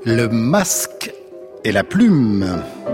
Le masque et la plume.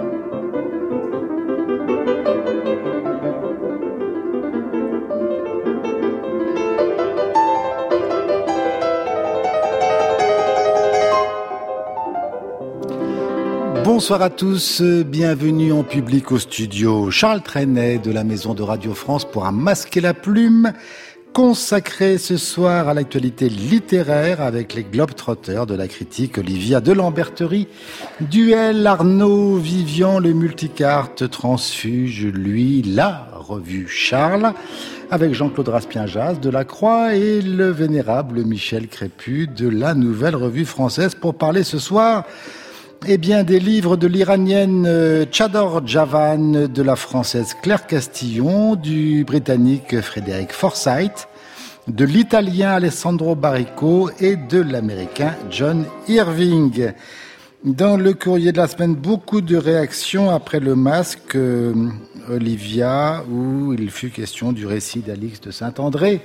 Bonsoir à tous, bienvenue en public au studio Charles Trenet de la Maison de Radio France pour un masque et la plume consacré ce soir à l'actualité littéraire avec les Globetrotters de la critique Olivia de Lamberterie, Duel, Arnaud, Vivian, le multicarte, Transfuge, lui, la revue Charles, avec Jean-Claude Raspien-Jazz de La Croix et le vénérable Michel Crépu de la Nouvelle Revue Française pour parler ce soir des livres de l'Iranienne Chador Javan, de la Française Claire Castillon, du Britannique Frédéric Forsyth, de l'Italien Alessandro Baricco et de l'Américain John Irving. Dans le courrier de la semaine, beaucoup de réactions après le masque, Olivia, où il fut question du récit d'Alix de Saint-André,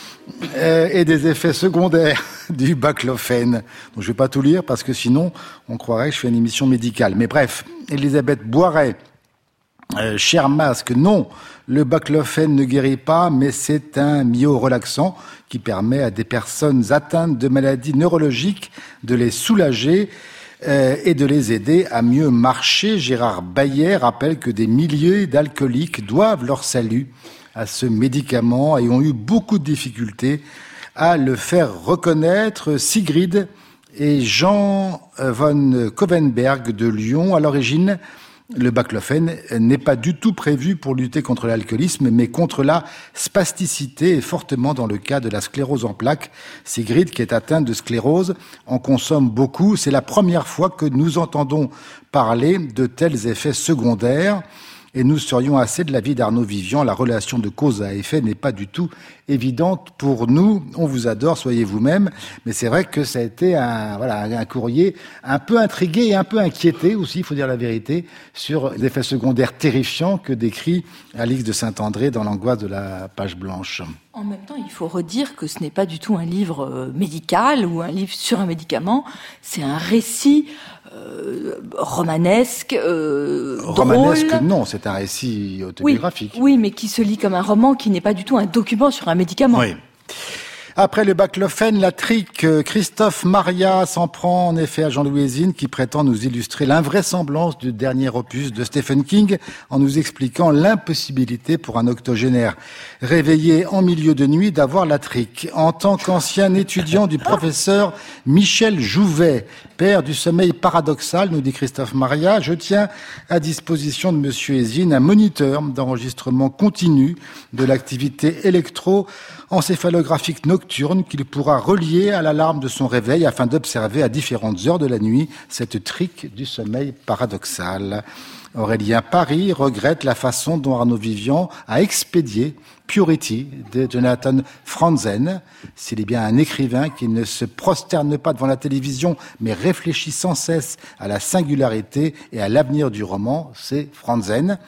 et des effets secondaires du baclofène. Donc je vais pas tout lire parce que sinon on croirait que je fais une émission médicale. Mais bref, Elisabeth Boiret, cher masque, non, le baclofène ne guérit pas, mais c'est un myorelaxant qui permet à des personnes atteintes de maladies neurologiques de les soulager et de les aider à mieux marcher. Gérard Baillet rappelle que des milliers d'alcooliques doivent leur salut à ce médicament et ont eu beaucoup de difficultés à le faire reconnaître. Sigrid et Jean von Kovenberg de Lyon. À l'origine, le baclofène n'est pas du tout prévu pour lutter contre l'alcoolisme, mais contre la spasticité et fortement dans le cas de la sclérose en plaques. Sigrid, qui est atteinte de sclérose, en consomme beaucoup. C'est la première fois que nous entendons parler de tels effets secondaires. Et nous serions assez de l'avis d'Arnaud Vivian. La relation de cause à effet n'est pas du tout évidente pour nous. On vous adore, soyez vous-même. Mais c'est vrai que ça a été un courrier un peu intrigué et un peu inquiété aussi, il faut dire la vérité, sur les effets secondaires terrifiants que décrit Alix de Saint-André dans l'angoisse de la page blanche. En même temps, il faut redire que ce n'est pas du tout un livre médical ou un livre sur un médicament. C'est un récit romanesque, romanesque, drôle. Non, c'est un récit autobiographique. Oui, mais qui se lit comme un roman, qui n'est pas du tout un document sur un médicament. Oui. Après le baclofène, la trique, Christophe Maria s'en prend en effet à Jean-Louis Hésine qui prétend nous illustrer l'invraisemblance du dernier opus de Stephen King en nous expliquant l'impossibilité pour un octogénaire réveillé en milieu de nuit d'avoir la trique. En tant qu'ancien étudiant du professeur Michel Jouvet, père du sommeil paradoxal, nous dit Christophe Maria, je tiens à disposition de monsieur Hésine un moniteur d'enregistrement continu de l'activité électro-encéphalographique nocturne qu'il pourra relier à l'alarme de son réveil afin d'observer à différentes heures de la nuit cette trique du sommeil paradoxal. Aurélien Paris regrette la façon dont Arnaud Vivian a expédié Purity de Jonathan Franzen. S'il est bien un écrivain qui ne se prosterne pas devant la télévision, mais réfléchit sans cesse à la singularité et à l'avenir du roman, c'est Franzen.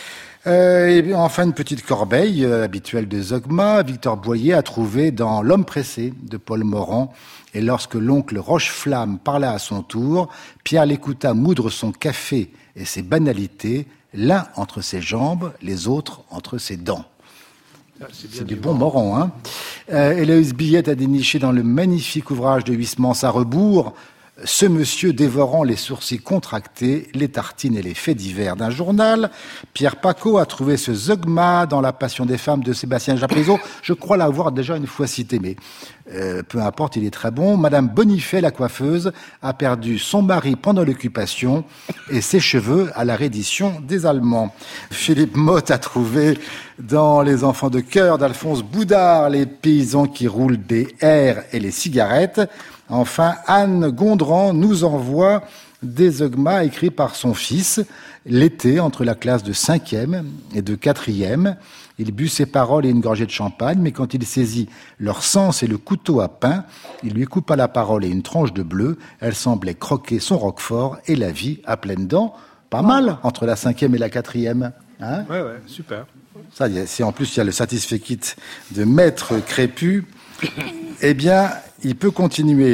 Et enfin, une petite corbeille habituelle de Zogma. Victor Boyer a trouvé dans L'homme pressé de Paul Morand. Et lorsque l'oncle Rocheflamme parla à son tour, Pierre l'écouta moudre son café et ses banalités, l'un entre ses jambes, les autres entre ses dents. C'est du bon Morand, hein. Héloïse Billette a déniché dans le magnifique ouvrage de Huysmans à rebours ce monsieur dévorant les sourcils contractés, les tartines et les faits divers d'un journal. Pierre Paco a trouvé ce Zogma dans La Passion des femmes de Sébastien Japrisot. Je crois l'avoir déjà une fois cité, mais peu importe, il est très bon. Madame Bonifay, la coiffeuse, a perdu son mari pendant l'occupation et ses cheveux à la reddition des Allemands. Philippe Motte a trouvé dans Les enfants de cœur d'Alphonse Boudard les paysans qui roulent des airs et les cigarettes. Enfin, Anne Gondran nous envoie des Zogma écrits par son fils l'été entre la classe de 5e et de 4e. Il but ses paroles et une gorgée de champagne, mais quand il saisit leur sens et le couteau à pain, il lui coupa la parole et une tranche de bleu. Elle semblait croquer son roquefort et la vie à pleines dents. Pas mal entre la 5e et la 4e. Hein ? Ouais, super. Ça, en plus, il y a le satisfait-kit de Maître Crépu. Eh bien, il peut continuer.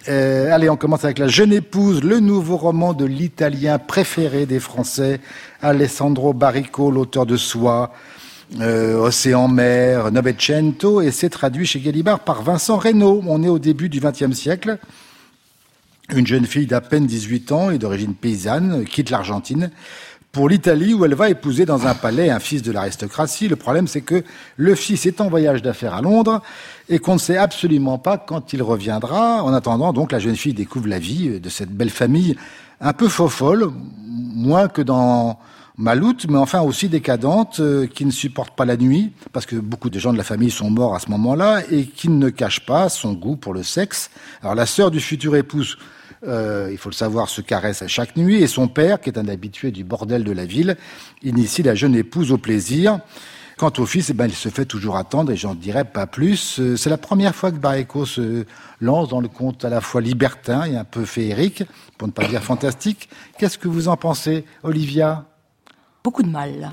Allez, on commence avec La Jeune Épouse, le nouveau roman de l'italien préféré des Français, Alessandro Baricco, l'auteur de Soi, Océan Mer, Novecento, et c'est traduit chez Gallimard par Vincent Reynaud. On est au début du XXe siècle. Une jeune fille d'à peine 18 ans et d'origine paysanne quitte l'Argentine pour l'Italie où elle va épouser dans un palais un fils de l'aristocratie. Le problème, c'est que le fils est en voyage d'affaires à Londres et qu'on ne sait absolument pas quand il reviendra. En attendant, donc, la jeune fille découvre la vie de cette belle famille un peu fofolle, moins que dans Maloute, mais enfin aussi décadente, qui ne supporte pas la nuit, parce que beaucoup de gens de la famille sont morts à ce moment-là, et qui ne cache pas son goût pour le sexe. Alors la sœur du futur épouse, il faut le savoir, se caresse à chaque nuit, et son père, qui est un habitué du bordel de la ville, initie la jeune épouse au plaisir. Quant au fils, il se fait toujours attendre, et j'en dirais pas plus. C'est la première fois que Baricco se lance dans le conte à la fois libertin et un peu féerique, pour ne pas dire fantastique. Qu'est-ce que vous en pensez, Olivia ? Beaucoup de mal.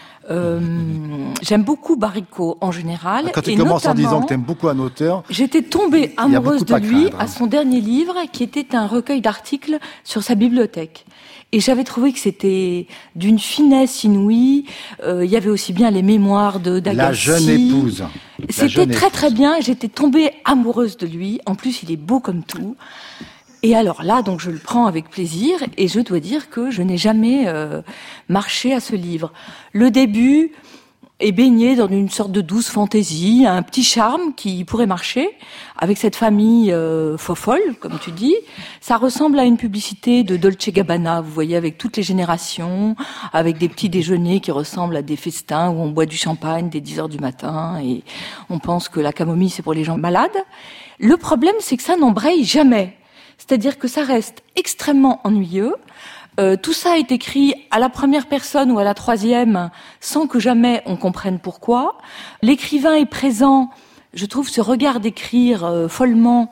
J'aime beaucoup Baricco en général. Quand tu commences en disant que tu aimes beaucoup un auteur... J'étais tombée amoureuse de lui à son dernier livre, qui était un recueil d'articles sur sa bibliothèque. Et j'avais trouvé que c'était d'une finesse inouïe. Il y avait aussi bien les mémoires d'Agassi. La jeune épouse. C'était très très bien. J'étais tombée amoureuse de lui. En plus, il est beau comme tout. Et alors là, donc je le prends avec plaisir et je dois dire que je n'ai jamais marché à ce livre. Le début est baigné dans une sorte de douce fantaisie, un petit charme qui pourrait marcher avec cette famille fofolle, comme tu dis. Ça ressemble à une publicité de Dolce Gabbana, vous voyez, avec toutes les générations, avec des petits déjeuners qui ressemblent à des festins où on boit du champagne dès 10h du matin et on pense que la camomille c'est pour les gens malades. Le problème, c'est que ça n'embraye jamais. C'est-à-dire que ça reste extrêmement ennuyeux. Tout ça est écrit à la première personne ou à la troisième, sans que jamais on comprenne pourquoi. L'écrivain est présent, je trouve ce regard d'écrire follement,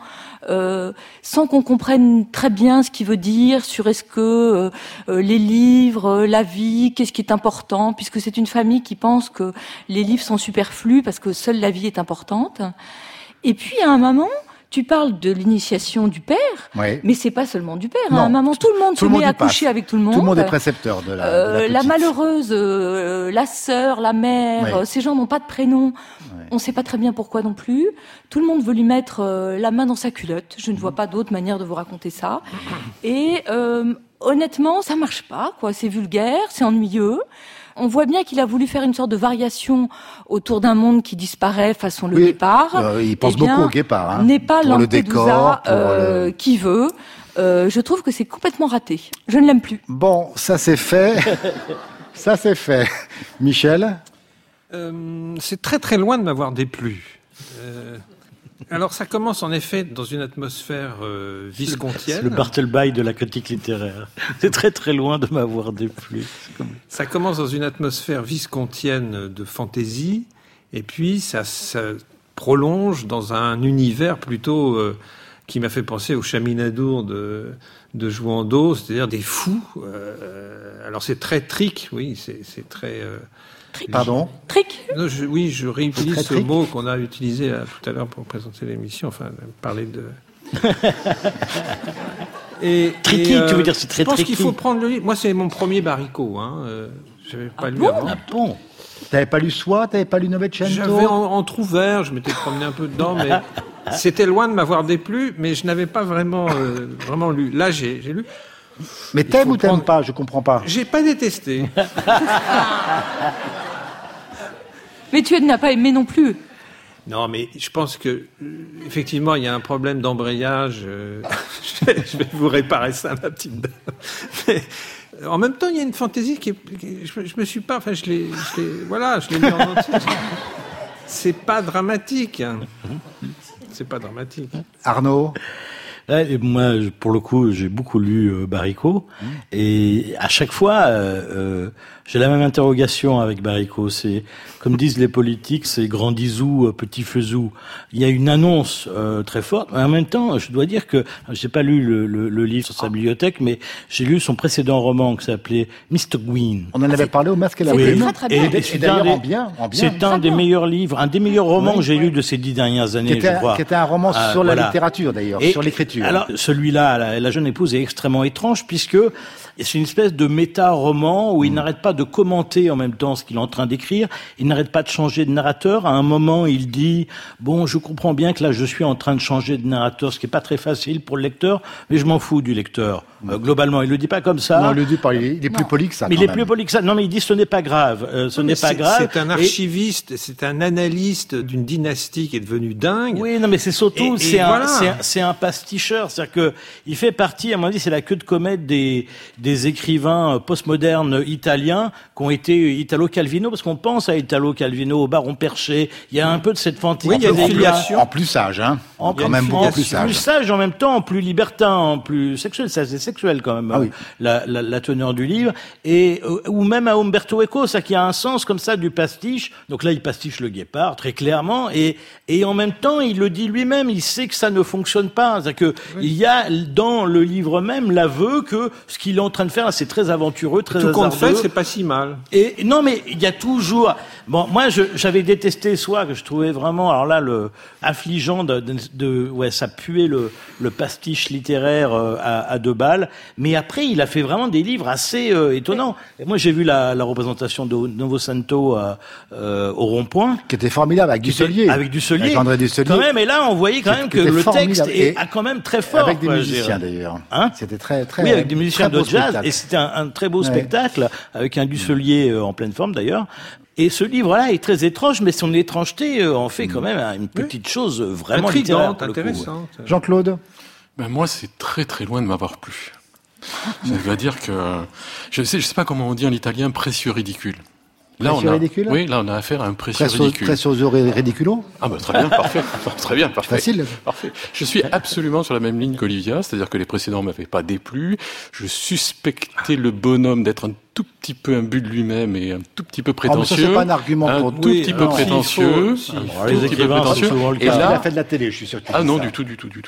sans qu'on comprenne très bien ce qu'il veut dire sur est-ce que les livres, la vie, qu'est-ce qui est important, puisque c'est une famille qui pense que les livres sont superflus parce que seule la vie est importante. Et puis à un moment... Tu parles de l'initiation du père, oui. Mais c'est pas seulement du père. Non, à un moment, tout le monde se met à coucher avec tout le monde. Tout le monde est précepteur de la malheureuse, la sœur, la mère, oui. Ces gens n'ont pas de prénom. Oui. On sait pas très bien pourquoi non plus. Tout le monde veut lui mettre la main dans sa culotte. Je ne vois pas d'autre manière de vous raconter ça. Et honnêtement, ça marche pas, quoi. C'est vulgaire, c'est ennuyeux. On voit bien qu'il a voulu faire une sorte de variation autour d'un monde qui disparaît façon le guépard. Il pense beaucoup au guépard. Hein, n'est pas Lampedusa qui veut. Je trouve que c'est complètement raté. Je ne l'aime plus. Bon, ça c'est fait. Ça c'est fait. Michel ? C'est très très loin de m'avoir déplu. Alors ça commence en effet dans une atmosphère viscontienne. C'est le Bartleby de la critique littéraire. C'est très très loin de m'avoir déplu. Ça commence dans une atmosphère viscontienne de fantaisie, et puis ça prolonge dans un univers plutôt qui m'a fait penser au Chaminadour de Jouandeau, c'est-à-dire des fous. Alors c'est très trick, oui, c'est très... Pardon ? Trick ? Non, je réutilise ce mot qu'on a utilisé tout à l'heure pour présenter l'émission, enfin, parler de... Tricky, tu veux dire c'est très tricky. Je pense qu'il faut prendre le livre. Moi, c'est mon premier Baricco. Je n'avais pas lu avant. Ah bon ? T'avais pas lu Soi ? T'avais pas lu Novecento ? J'avais entrouvert, je m'étais promené un peu dedans, mais c'était loin de m'avoir déplu, mais je n'avais pas vraiment lu. Là, j'ai lu. Mais t'aimes ou t'aimes pas ? Je comprends pas. J'ai pas détesté. Mais tu n'as pas aimé non plus. Non, mais je pense que effectivement, il y a un problème d'embrayage. Je vais vous réparer ça, ma petite dame. Mais, en même temps, il y a une fantaisie je me suis pas. Enfin, je l'ai lu en entier. C'est pas dramatique. C'est pas dramatique. Arnaud ? Ouais, moi, pour le coup, j'ai beaucoup lu Baricco, et à chaque fois, j'ai la même interrogation avec Baricco. C'est, comme disent les politiques, c'est grand disou, petit faisou. Il y a une annonce très forte, mais en même temps, je dois dire que j'ai pas lu le livre sur sa bibliothèque, mais j'ai lu son précédent roman qui s'appelait Mr. Gwyn. On en avait parlé au Masque et la Plume. Très, très bien. Et d'ailleurs en bien. C'est un des meilleurs livres, un des meilleurs romans que j'ai lu de ces 10 dernières années, je crois. Qui était un roman sur la littérature, d'ailleurs, sur l'écriture. l'écriture. Alors, celui-là, la jeune épouse, est extrêmement étrange puisque c'est une espèce de méta-roman où il n'arrête pas de commenter en même temps ce qu'il est en train d'écrire. Il n'arrête pas de changer de narrateur. À un moment, il dit « Bon, je comprends bien que là, je suis en train de changer de narrateur, ce qui est pas très facile pour le lecteur, mais je m'en fous du lecteur. » Globalement, il le dit pas comme ça. Non, il le dit pas. Il est plus poli que ça. Mais il est plus poli que ça. Non, mais il dit ce n'est pas grave. Ce n'est pas grave. C'est un archiviste, c'est un analyste d'une dynastie qui est devenue dingue. Oui, non, mais c'est surtout, c'est un pasticheur. C'est-à-dire que il fait partie, à mon avis, c'est la queue de comète des écrivains postmodernes italiens qui ont été Italo Calvino, parce qu'on pense à Italo Calvino, au Baron Perché. Il y a un peu de cette fantaisie. Oui, il y a des filiations. En plus sage, hein. Quand même beaucoup plus sage. Plus sage, en même temps, plus libertin, plus sexuel. Ça, c'est sexuel quand même. Ah oui. La teneur du livre. Et, ou même à Umberto Eco, ça qui a un sens comme ça du pastiche. Donc là, il pastiche le Guépard, très clairement. Et en même temps, il le dit lui-même, il sait que ça ne fonctionne pas. C'est-à-dire que il y a dans le livre même l'aveu que ce qu'il est en train de faire, là, c'est très aventureux, très hasardeux. Tout compte fait, c'est pas si mal. Et non, mais il y a toujours. Bon, moi, j'avais détesté Soi, que je trouvais vraiment, alors là, affligeant ouais, ça puait le pastiche littéraire à deux balles. Mais après, il a fait vraiment des livres assez étonnants. Et moi, j'ai vu la représentation de Novo Santo au Rond-Point, qui était formidable avec Dussolier. Avec Dussolier. Avec André Dussolier. Quand même, et là, on voyait quand même que le texte est quand même très fort. Avec des musiciens d'ailleurs. Hein? C'était très. Oui, avec des musiciens de jazz. Spectacle. Et c'était un très beau spectacle, avec un Dussolier en pleine forme d'ailleurs. Et ce livre-là est très étrange, mais son étrangeté en fait quand même une petite chose vraiment intrigante, littéraire. intéressante. Jean-Claude. Ben moi, c'est très très loin de m'avoir plu. Ça veut dire que je sais pas comment on dit en italien, précieux ridicule. Là, ridicule. Oui, là, on a affaire à un précieux ridicule. Prezioso ridiculo. Ah bah très bien, parfait. Très bien, parfait. Facile. Parfait. Je suis absolument sur la même ligne qu'Olivia, c'est-à-dire que les précédents m'avaient pas déplu. Je suspectais le bonhomme d'être un tout petit peu imbu de lui-même et un tout petit peu prétentieux. Ça, c'est pas un argument pour un tout petit peu prétentieux. Les écrivains, c'est souvent le cas. Et là, il a fait de la télé, je suis sûr. Ah non, du tout.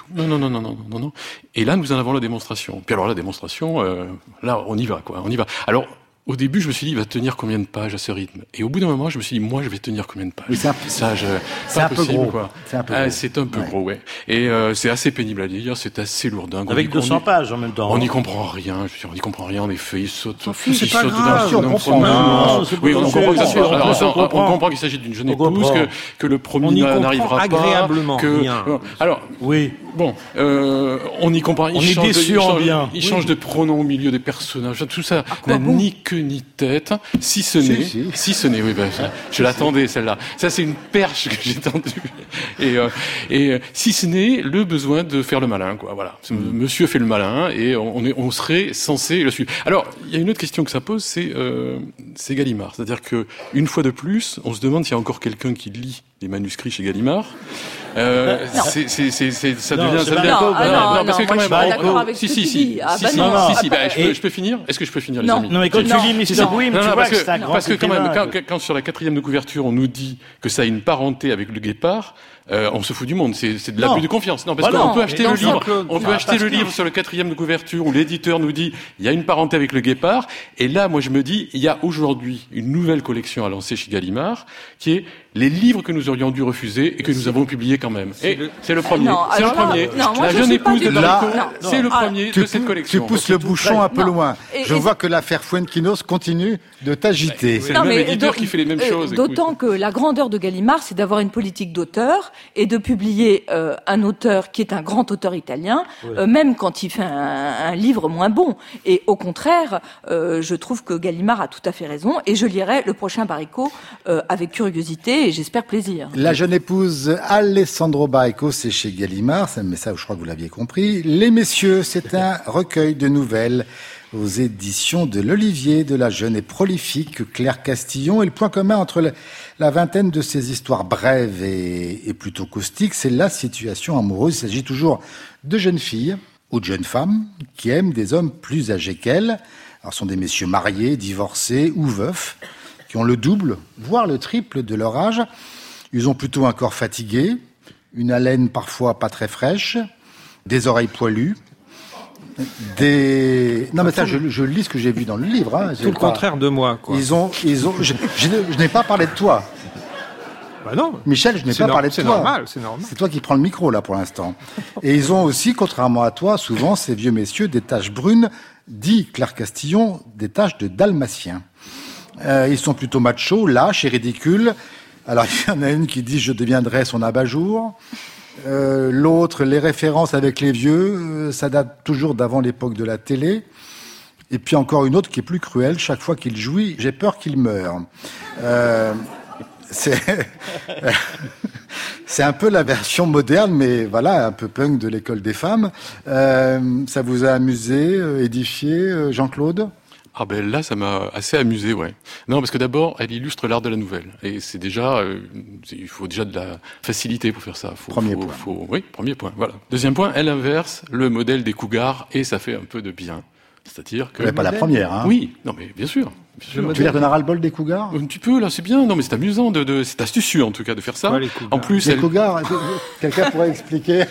Non. Et là, nous en avons la démonstration. Puis alors la démonstration, là, on y va, quoi. On y va. Alors, au début, je me suis dit, il va tenir combien de pages à ce rythme? Et au bout d'un moment, je me suis dit, moi, je vais tenir combien de pages? Oui, c'est un peu gros. Quoi. C'est un peu gros. C'est un peu gros, ouais. Et c'est assez pénible à lire, c'est assez lourdingue. Avec 200 pages en même temps. On n'y comprend rien, je veux dire, on n'y comprend rien, en effet, il saute. C'est pas grave. On comprend. Oui, on comprend qu'il s'agit d'une jeune épouse, que le premier n'arrivera pas. Agréablement rien. Alors, oui. Bon, on y comprend. On est déçu en bien. Il change de pronom au milieu des personnages. Tout ça n'a ni queue ni tête, si ce n'est, oui, ben, je l'attendais celle-là. Ça, c'est une perche que j'ai tendue. Et si ce n'est le besoin de faire le malin, quoi. Voilà. Monsieur fait le malin et on serait censé le suivre. Alors, il y a une autre question que ça pose, c'est Gallimard. C'est-à-dire que une fois de plus, on se demande s'il y a encore quelqu'un qui lit les manuscrits chez Gallimard. Ça devient. Non, parce que quand même. d'accord avec ce que tu dis. Je peux finir? Est-ce que je peux finir, les amis? Non, mais quand tu lis Mr. Grimm, tu vois que c'est un grand parce que quand même, écrivain. quand sur la 4e de couverture, on nous dit que ça a une parenté avec le Guépard, on se fout du monde. C'est de l'abus de confiance. Non, parce qu'on peut acheter le livre. On peut acheter le livre sur le 4e de couverture où l'éditeur nous dit il y a une parenté avec le Guépard. Et là, moi, je me dis, il y a aujourd'hui une nouvelle collection à lancer chez Gallimard, qui est les livres que nous aurions dû refuser et que nous avons publiés quand même. Et c'est le premier. C'est le premier. La jeune épouse de Barico, c'est le premier de cette collection. Tu pousses le bouchon un peu loin. Je vois que l'affaire Fuenquinos continue de t'agiter. C'est le même éditeur qui fait les mêmes choses. D'autant que la grandeur de Gallimard, c'est d'avoir une politique d'auteur et de publier un auteur qui est un grand auteur italien, même quand il fait un livre moins bon. Et au contraire, je trouve que Gallimard a tout à fait raison et je lirai le prochain Barico avec curiosité et j'espère plaisir. La jeune épouse Alessandro Barico, c'est chez Gallimard, mais ça, je crois que vous l'aviez compris. Les messieurs, c'est un recueil de nouvelles aux éditions de l'Olivier, de la jeune et prolifique Claire Castillon. Et le point commun entre la vingtaine de ces histoires brèves et plutôt caustiques, c'est la situation amoureuse. Il s'agit toujours de jeunes filles ou de jeunes femmes qui aiment des hommes plus âgés qu'elles. Alors, ce sont des messieurs mariés, divorcés ou veufs, qui ont le double, voire le triple de leur âge. Ils ont plutôt un corps fatigué, une haleine parfois pas très fraîche, des oreilles poilues, Non mais ça, je lis ce que j'ai vu dans le livre. Hein. Tout le contraire de moi, quoi. Je n'ai pas parlé de toi. Bah non. Michel, je n'ai pas parlé de toi. C'est normal. C'est toi qui prends le micro, là, pour l'instant. Et ils ont aussi, contrairement à toi, souvent, ces vieux messieurs, des taches brunes, dit Claire Castillon, des taches de dalmatien. Ils sont plutôt machos, lâches et ridicules. Alors, il y en a une qui dit « Je deviendrai son abat-jour ». L'autre, les références avec les vieux, ça date toujours d'avant l'époque de la télé. Et puis encore une autre qui est plus cruelle. Chaque fois qu'il jouit, j'ai peur qu'il meure. C'est un peu la version moderne, mais voilà, un peu punk de l'école des femmes. Ça vous a amusé, édifié, Jean-Claude ? Ah ben là, ça m'a assez amusé, ouais. Non, parce que d'abord, elle illustre l'art de la nouvelle. Et c'est déjà, il faut déjà de la facilité pour faire ça. Premier point. Oui, premier point, voilà. Deuxième point, elle inverse le modèle des cougars et ça fait un peu de bien. C'est-à-dire que... Mais pas la première, hein. Oui, non mais bien sûr. Tu veux dire qu'on a ras-le-bol des cougars ? Un petit peu, là, c'est bien. Non mais c'est amusant, c'est astucieux en tout cas de faire ça. Ouais, les cougars. En plus, les cougars, quelqu'un pourrait expliquer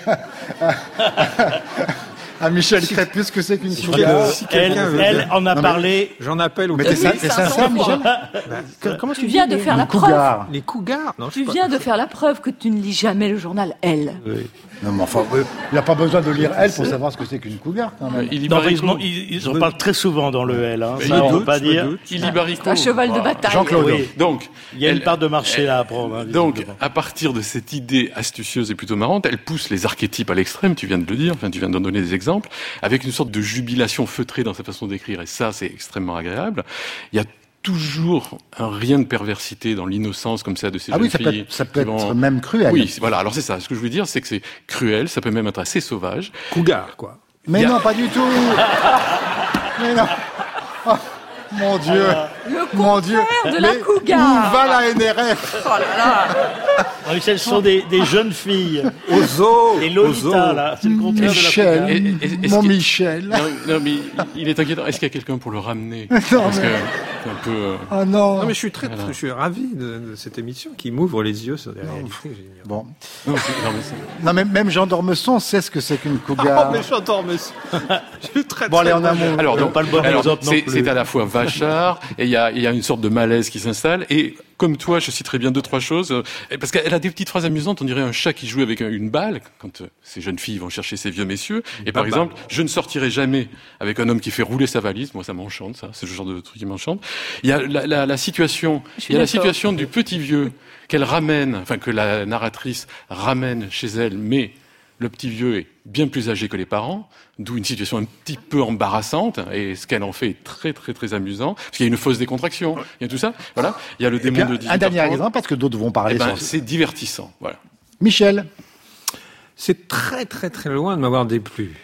à Michel Crépus ce que c'est qu'une cougar. Elle en a parlé. J'en appelle au... Mais t'es sincère, Michel ? Comment Tu viens de faire la preuve. Cougars. Les cougars. Non, Tu viens de faire la preuve que tu ne lis jamais le journal Elle. Oui. Non, mais enfin, il n'a pas besoin de lire Elle pour savoir ce que c'est qu'une cougar, quand même. Ils en parlent très souvent dans le L. Hein. Ça, on peut pas dire. Ilibarico. C'est un cheval de bataille. Jean-Claude. Oui. Donc, Il y a une part de marché là à prendre. Hein, donc, à partir de cette idée astucieuse et plutôt marrante, elle pousse les archétypes à l'extrême, tu viens de le dire, enfin, tu viens d'en donner des exemples, avec une sorte de jubilation feutrée dans sa façon d'écrire, et ça, c'est extrêmement agréable. Il y a toujours un rien de perversité dans l'innocence comme ça de ces jeunes filles. Ça peut être même cruel. Oui, voilà. Alors c'est ça. Ce que je veux dire, c'est que c'est cruel. Ça peut même être assez sauvage. Cougar, quoi. Mais non, pas du tout. Mais non. Oh, mon Dieu. Le Mon Dieu. contraire de la cougar. Où va la NRF ? Oh là là. Non, ce sont des jeunes filles. Au zoo. Les Lolita, là. C'est le contraire Michel. de la cougar. Mon Michel. Non, mais il est inquiétant. Est-ce qu'il y a quelqu'un pour le ramener? Non, Parce mais... que c'est un peu. Oh non. Non, mais je suis ravi de cette émission qui m'ouvre les yeux sur des réalités que j'ignore. Bon. Non, Non, mais même Jean d'Ormesson sait ce que c'est qu'une cougar. Oh, mais j'entends, mais je suis très, Bon, allez, très en amont. Alors, donc, pas le bon exemple non plus. c'est à la fois vachard et il y a une sorte de malaise qui s'installe. Et comme toi, je citerai bien 2-3 choses parce qu'elle a des petites phrases amusantes. On dirait un chat qui joue avec une balle quand ces jeunes filles vont chercher ces vieux messieurs. Et par exemple, je ne sortirai jamais avec un homme qui fait rouler sa valise. Moi, ça m'enchante, ça. C'est le genre de truc qui m'enchante. Il y a la situation. Il y a la situation du petit vieux qu'elle ramène, enfin que la narratrice ramène chez elle, mais le petit vieux est bien plus âgé que les parents, d'où une situation un petit peu embarrassante, et ce qu'elle en fait est très très très amusant, parce qu'il y a une fausse décontraction, il y a tout ça, voilà. Il y a le démon de 18h30. Un dernier exemple, parce que d'autres vont parler. C'est divertissant, voilà. Michel. C'est très très très loin de m'avoir déplu.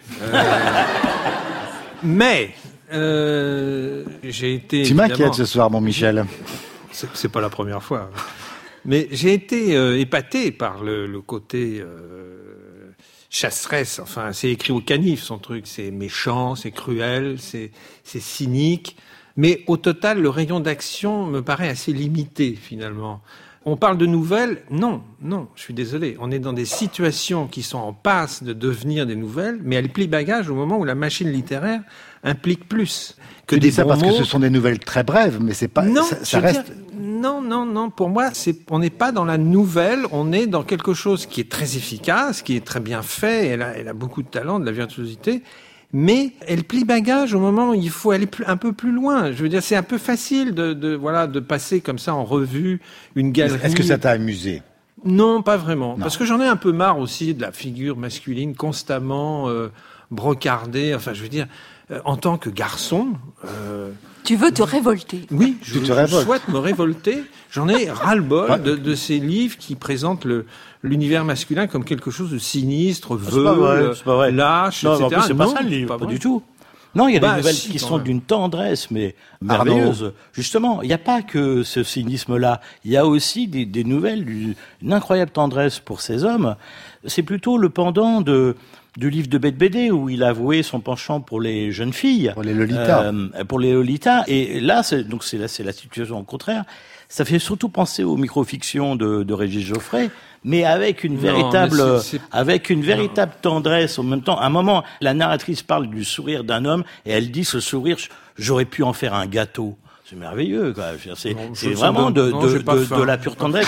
Mais j'ai été. Tu m'inquiètes ce soir, mon Michel. C'est pas la première fois. Mais j'ai été épaté par le côté chasseresse. Enfin, c'est écrit au canif, son truc. C'est méchant, c'est cruel, c'est cynique. Mais au total, le rayon d'action me paraît assez limité, finalement. On parle de nouvelles? Non, je suis désolé. On est dans des situations qui sont en passe de devenir des nouvelles, mais elles plient bagage au moment où la machine littéraire implique plus que tu des dis ça bons parce mots. que ce sont des nouvelles très brèves, mais c'est pas. Non, ça reste. Non. Pour moi, on n'est pas dans la nouvelle. On est dans quelque chose qui est très efficace, qui est très bien fait. Elle a beaucoup de talent, de la virtuosité. Mais elle plie bagage au moment où il faut aller un peu plus loin. Je veux dire, c'est un peu facile de passer comme ça en revue une galerie. Est-ce que ça t'a amusé? Non, pas vraiment. Non. Parce que j'en ai un peu marre aussi de la figure masculine constamment brocardée. Enfin, je veux dire, en tant que garçon... Tu veux te révolter. Oui, je révoltes. souhaite me révolter. J'en ai ras-le-bol de ces livres qui présentent l'univers masculin comme quelque chose de sinistre, C'est pas vrai. lâche, Non, etc. en plus, c'est pas Non, ça le livre, pas vrai. du tout. Non, il y a des nouvelles si, qui quand sont même. d'une tendresse, mais merveilleuse. Justement, il n'y a pas que ce cynisme-là. Il y a aussi des nouvelles d'une incroyable tendresse pour ces hommes. C'est plutôt le pendant du livre de Bette BD où il a avoué son penchant pour les jeunes filles. Pour les Lolita. Pour les Lolita. Et là, c'est la situation au contraire. Ça fait surtout penser aux microfictions de Régis Geoffrey, mais avec une véritable tendresse en même temps. À un moment, la narratrice parle du sourire d'un homme et elle dit ce sourire, j'aurais pu en faire un gâteau. C'est merveilleux, quoi. C'est vraiment de la pure tendresse.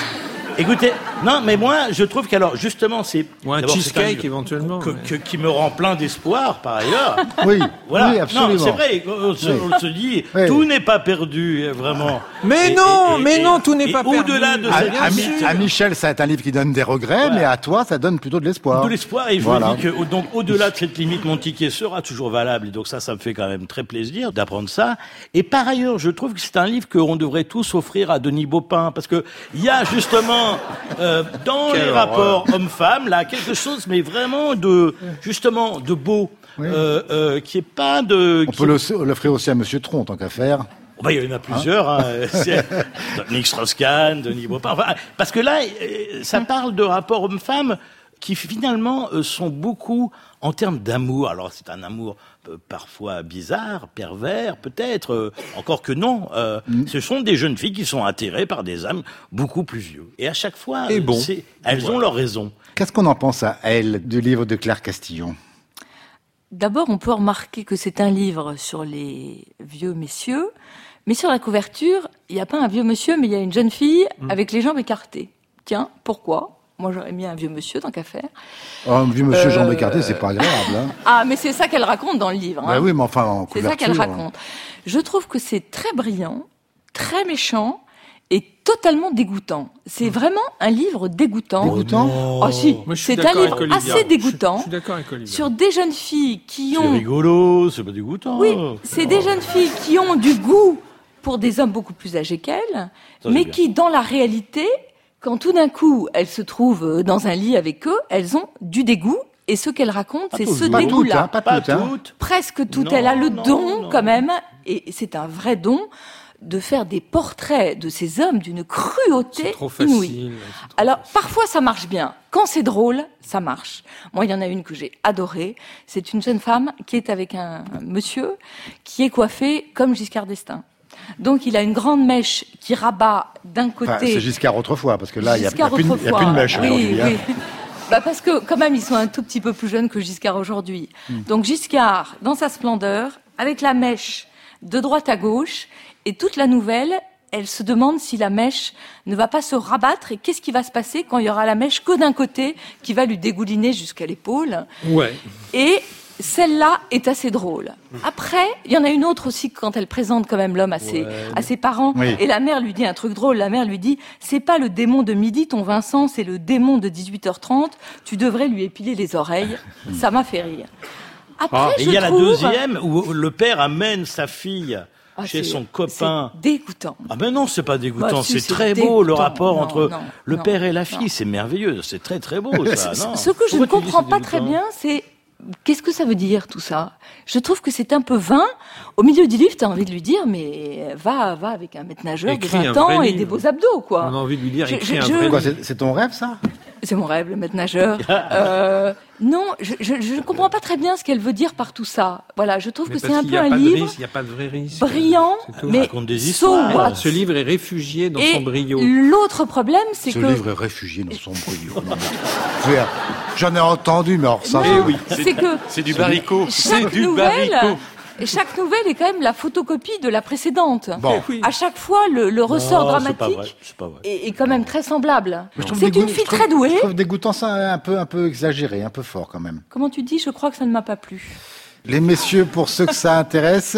Écoutez, non, mais moi, je trouve qu'alors, justement, c'est... Ou un cheesecake, éventuellement. Qui me rend plein d'espoir, par ailleurs. Oui, voilà. oui, absolument. Non, c'est vrai, on se dit, tout n'est pas perdu, vraiment. Mais non, tout n'est pas perdu. Au-delà de cette... À Michel, ça va être un livre qui donne des regrets, mais à toi, ça donne plutôt de l'espoir. De l'espoir, et je vous dis que, donc, au-delà de cette limite, mon ticket sera toujours valable, et donc ça me fait quand même très plaisir d'apprendre ça. Et par ailleurs, je trouve que c'est un livre qu'on devrait tous offrir à Denis Baupin, parce que il y a justement, dans les rapports hommes-femmes, là, quelque chose, mais vraiment de beau, qui est pas de... On peut l'offrir aussi à Monsieur Tron, tant qu'à faire. Il y en a plusieurs, Nick Strauss-Kahn, Denis Baupin, parce que là, ça parle de rapports hommes-femmes qui finalement sont beaucoup en termes d'amour. Alors c'est un amour parfois bizarre, pervers, peut-être, encore que non. Ce sont des jeunes filles qui sont attirées par des hommes beaucoup plus vieux. Et à chaque fois, elles ont leur raison. Qu'est-ce qu'on en pense à elle du livre de Claire Castillon ? D'abord, on peut remarquer que c'est un livre sur les vieux messieurs, mais sur la couverture, il n'y a pas un vieux monsieur, mais il y a une jeune fille avec les jambes écartées. Tiens, pourquoi ? Moi, j'aurais mis un vieux monsieur, tant qu'à faire. Oh, un vieux monsieur jambes écartées, c'est pas agréable. Hein. Ah, mais c'est ça qu'elle raconte dans le livre. Hein. Ben oui, mais enfin, en couverture... C'est ça qu'elle raconte. Je trouve que c'est très brillant, très méchant et totalement dégoûtant. C'est vraiment un livre dégoûtant. Dégoûtant ? Ah si, c'est un livre assez dégoûtant. Je suis d'accord avec Olivia. Sur des jeunes filles qui ont... C'est rigolo, c'est pas dégoûtant. Oui, c'est des jeunes filles qui ont du goût pour des hommes beaucoup plus âgés qu'elles, mais qui, dans la réalité... Quand tout d'un coup, elles se trouvent dans un lit avec eux, elles ont du dégoût. Et ce qu'elles racontent, c'est ce dégoût-là. Pas toutes. Presque toutes. Elle a le don, quand même, et c'est un vrai don, de faire des portraits de ces hommes d'une cruauté inouïe. Alors, parfois, ça marche bien. Quand c'est drôle, ça marche. Moi, il y en a une que j'ai adorée. C'est une jeune femme qui est avec un monsieur qui est coiffé comme Giscard d'Estaing. Donc, il a une grande mèche qui rabat d'un côté... Enfin, c'est Giscard autrefois, parce que là, il n'y a plus de mèche aujourd'hui. Oui. Parce que, quand même, ils sont un tout petit peu plus jeunes que Giscard aujourd'hui. Donc, Giscard, dans sa splendeur, avec la mèche de droite à gauche, et toute la nouvelle, elle se demande si la mèche ne va pas se rabattre, et qu'est-ce qui va se passer quand il y aura la mèche que d'un côté, qui va lui dégouliner jusqu'à l'épaule. Ouais. Et... celle-là est assez drôle. Après, il y en a une autre aussi quand elle présente quand même l'homme à ses parents. Oui. Et la mère lui dit un truc drôle. La mère lui dit, c'est pas le démon de midi, ton Vincent, c'est le démon de 18h30. Tu devrais lui épiler les oreilles. Ça m'a fait rire. Après, il y a la deuxième où le père amène sa fille chez son copain. C'est dégoûtant. Ah ben non, c'est pas dégoûtant. C'est très beau le rapport entre le père et la fille. C'est merveilleux. C'est très très beau ça. Non. Ce que je ne comprends pas très bien, c'est qu'est-ce que ça veut dire, tout ça ? Je trouve que c'est un peu vain. Au milieu du livre, t'as envie de lui dire, mais va avec un maître nageur de 20 ans et des beaux abdos, quoi. On a envie de lui dire, écris un vrai livre. C'est ton rêve, ça ? C'est mon rêve, le maître nageur. Non, je ne comprends pas très bien ce qu'elle veut dire par tout ça. Voilà, je trouve que c'est un peu un livre. Il n'y a pas de vrai risque. Brillant, mais Ce livre est réfugié dans son brio. L'autre problème, c'est que... Ce livre est réfugié dans son brio. J'en ai entendu, mais alors ça... oui, c'est du baricot. C'est du baricot. Et chaque nouvelle est quand même la photocopie de la précédente. Bon. À chaque fois, le ressort dramatique est quand même très semblable. C'est une fille très douée. Je trouve dégoûtant ça un peu exagéré, un peu fort quand même. Comment tu dis ? Je crois que ça ne m'a pas plu. Les messieurs, pour ceux que ça intéresse,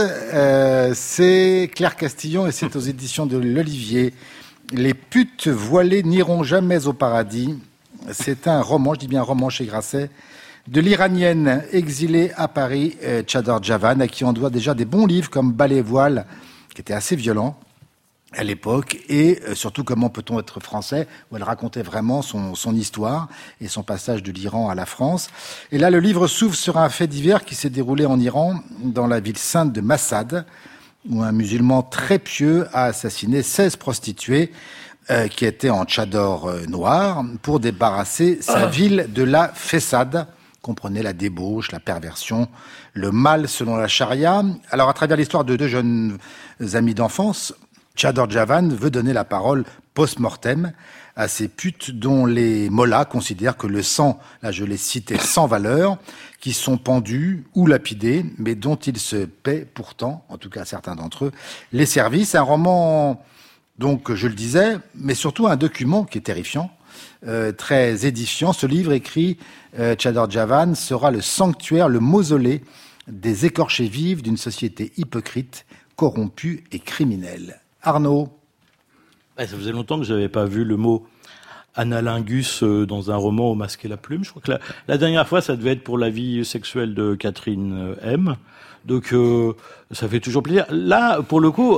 c'est Claire Castillon et c'est aux éditions de l'Olivier. Les putes voilées n'iront jamais au paradis. C'est un roman, je dis bien roman chez Grasset, de l'Iranienne exilée à Paris, Chador Javan, à qui on doit déjà des bons livres comme Ballet et voile, qui était assez violent à l'époque, et surtout Comment peut-on être français, où elle racontait vraiment son histoire et son passage de l'Iran à la France. Et là, le livre s'ouvre sur un fait divers qui s'est déroulé en Iran, dans la ville sainte de Mashhad, où un musulman très pieux a assassiné 16 prostituées qui étaient en tchador noir pour débarrasser sa ville de la fessade. Comprenez la débauche, la perversion, le mal selon la charia. Alors, à travers l'histoire de deux jeunes amis d'enfance, Chador Javan veut donner la parole post-mortem à ces putes dont les mollahs considèrent que le sang, là je les cite, est sans valeur, qui sont pendus ou lapidés, mais dont ils se paient pourtant, en tout cas certains d'entre eux, les services. Un roman Donc, je le disais, mais surtout un document qui est terrifiant, très édifiant. Ce livre écrit Chador Javan sera le sanctuaire, le mausolée des écorchés vifs d'une société hypocrite, corrompue et criminelle. Arnaud. Ça faisait longtemps que j'avais pas vu le mot analingus dans un roman au masque et la plume. Je crois que la dernière fois, ça devait être pour la vie sexuelle de Catherine M. Donc, ça fait toujours plaisir. Là, pour le coup,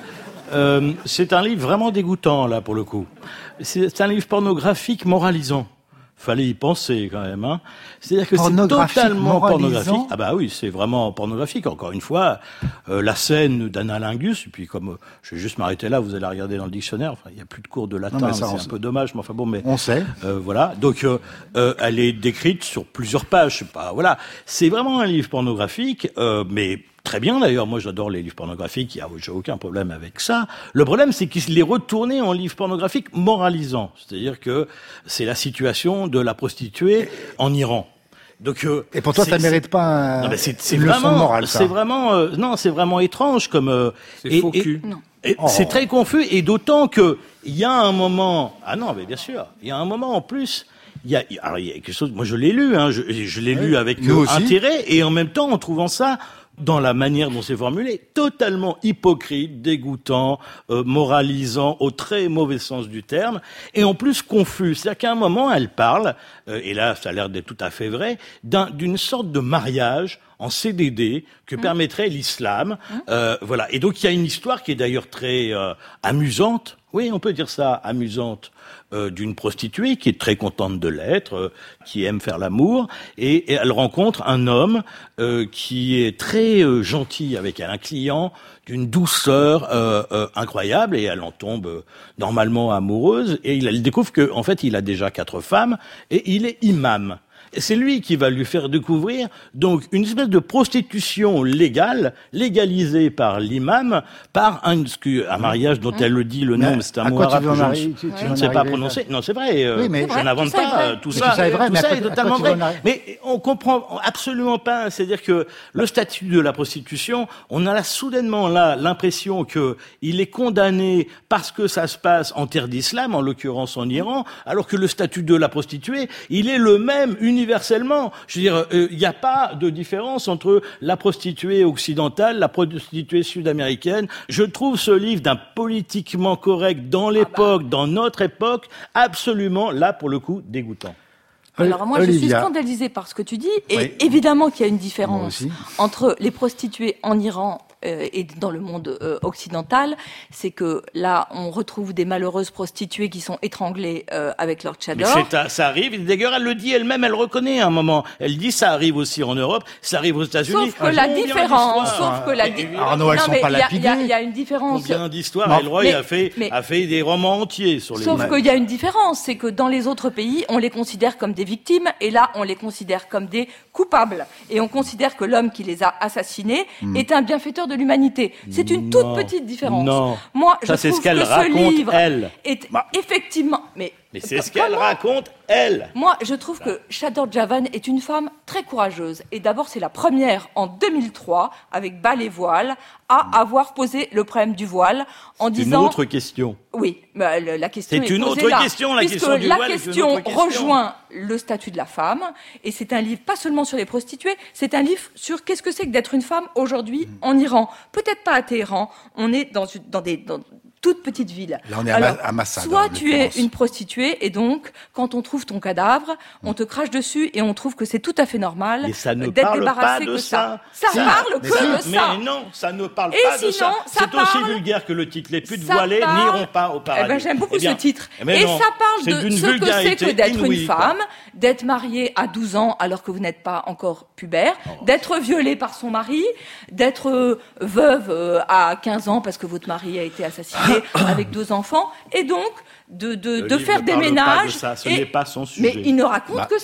c'est un livre vraiment dégoûtant, là, pour le coup. C'est un livre pornographique moralisant. Fallait y penser, quand même, hein. C'est-à-dire que c'est totalement pornographique. Ah bah oui, c'est vraiment pornographique. Encore une fois, la scène d'analingus, et puis comme, je vais juste m'arrêter là, vous allez regarder dans le dictionnaire, enfin, il n'y a plus de cours de latin, c'est un peu dommage, mais enfin bon, mais. On sait. Voilà. Donc, elle est décrite sur plusieurs pages, je sais pas, voilà. C'est vraiment un livre pornographique, mais très bien d'ailleurs, moi j'adore les livres pornographiques, j'ai aucun problème avec ça. Le problème c'est qu'il est retourné en livre pornographique moralisant, c'est-à-dire que c'est la situation de la prostituée en Iran. Donc, et pour toi, ça mérite pas une leçon de morale, ça. C'est vraiment, non, c'est vraiment étrange comme. C'est faux cul. C'est très confus, et d'autant que il y a un moment. Ah non, mais bien sûr, il y a un moment en plus. Il y a quelque chose. Moi, je l'ai lu, hein. Je l'ai lu avec intérêt, et en même temps, en trouvant ça, dans la manière dont c'est formulé, totalement hypocrite, dégoûtant, moralisant, au très mauvais sens du terme, et en plus confus. C'est-à-dire qu'à un moment, elle parle, et là, ça a l'air d'être tout à fait vrai, d'une sorte de mariage en CDD que permettrait l'islam. Voilà. Et donc, il y a une histoire qui est d'ailleurs très amusante. Oui, on peut dire ça, amusante. D'une prostituée qui est très contente de l'être, qui aime faire l'amour, et elle rencontre un homme qui est très gentil avec elle, un client d'une douceur incroyable, et elle en tombe normalement amoureuse, et elle découvre que en fait il a déjà 4 femmes et il est imam. Et c'est lui qui va lui faire découvrir donc une espèce de prostitution légale, légalisée par l'imam, par un mariage dont elle le dit le nom, mais c'est un mot arabe que je ne sais pas prononcer. Non, c'est vrai. Oui, mais je n'invente pas tout ça. Tout ça est vrai, tout ça est totalement vrai. Mais on comprend absolument pas. C'est-à-dire que le statut de la prostitution, on a là soudainement là l'impression que il est condamné parce que ça se passe en terre d'islam, en l'occurrence en Iran, alors que le statut de la prostituée, il est le même universellement. Je veux dire, il n'y a pas de différence entre la prostituée occidentale, la prostituée sud-américaine. Je trouve ce livre d'un politiquement correct dans l'époque, dans notre époque, absolument, là, pour le coup, dégoûtant. Alors moi, je suis scandalisée par ce que tu dis, et évidemment qu'il y a une différence entre les prostituées en Iran et dans le monde occidental, c'est que là, on retrouve des malheureuses prostituées qui sont étranglées avec leur tchador. Mais ça arrive, d'ailleurs, elle le dit elle-même, elle reconnaît à un moment. Elle dit ça arrive aussi en Europe, ça arrive aux États-Unis. Sauf que la différence, Arnaud, elles sont pas lapidées. Il y a une différence. Combien d'histoires Elroy a fait des romans entiers sur les. Sauf qu'il y a une différence, c'est que dans les autres pays, on les considère comme des victimes, et là, on les considère comme des coupables. Et on considère que l'homme qui les a assassinés est un bienfaiteur de l'humanité. C'est une toute petite différence. Non. Moi, je ça, c'est trouve ce qu'elle que ce raconte, livre elle. est effectivement... Mais c'est ce qu'elle raconte, elle. Moi, je trouve que Chador Javan est une femme très courageuse. Et d'abord, c'est la première, en 2003, avec Bal et Voile, à avoir posé le problème du voile en disant... C'est une autre question. Oui, bah, la question c'est une autre question, la question du voile. La question rejoint le statut de la femme, et c'est un livre pas seulement sur les prostituées, c'est un livre sur qu'est-ce que c'est que d'être une femme aujourd'hui en Iran. Peut-être pas à Téhéran, on est dans toute petite ville. Là, on est à Massa. Soit tu es une prostituée, et donc, quand on trouve ton cadavre, on te crache dessus, et on trouve que c'est tout à fait normal d'être débarrassé de ça. Ça parle que de ça. Mais non, ça ne parle pas de ça. C'est aussi vulgaire que le titre. Les putes voilées n'iront pas au paradis. J'aime beaucoup ce titre. Et ça parle de ce que c'est que d'être une femme, d'être mariée à 12 ans alors que vous n'êtes pas encore pubère, d'être violée par son mari, d'être veuve à 15 ans parce que votre mari a été assassiné avec 2 enfants, et donc de faire des ménages. Ce n'est pas son sujet. Mais il ne raconte que ça.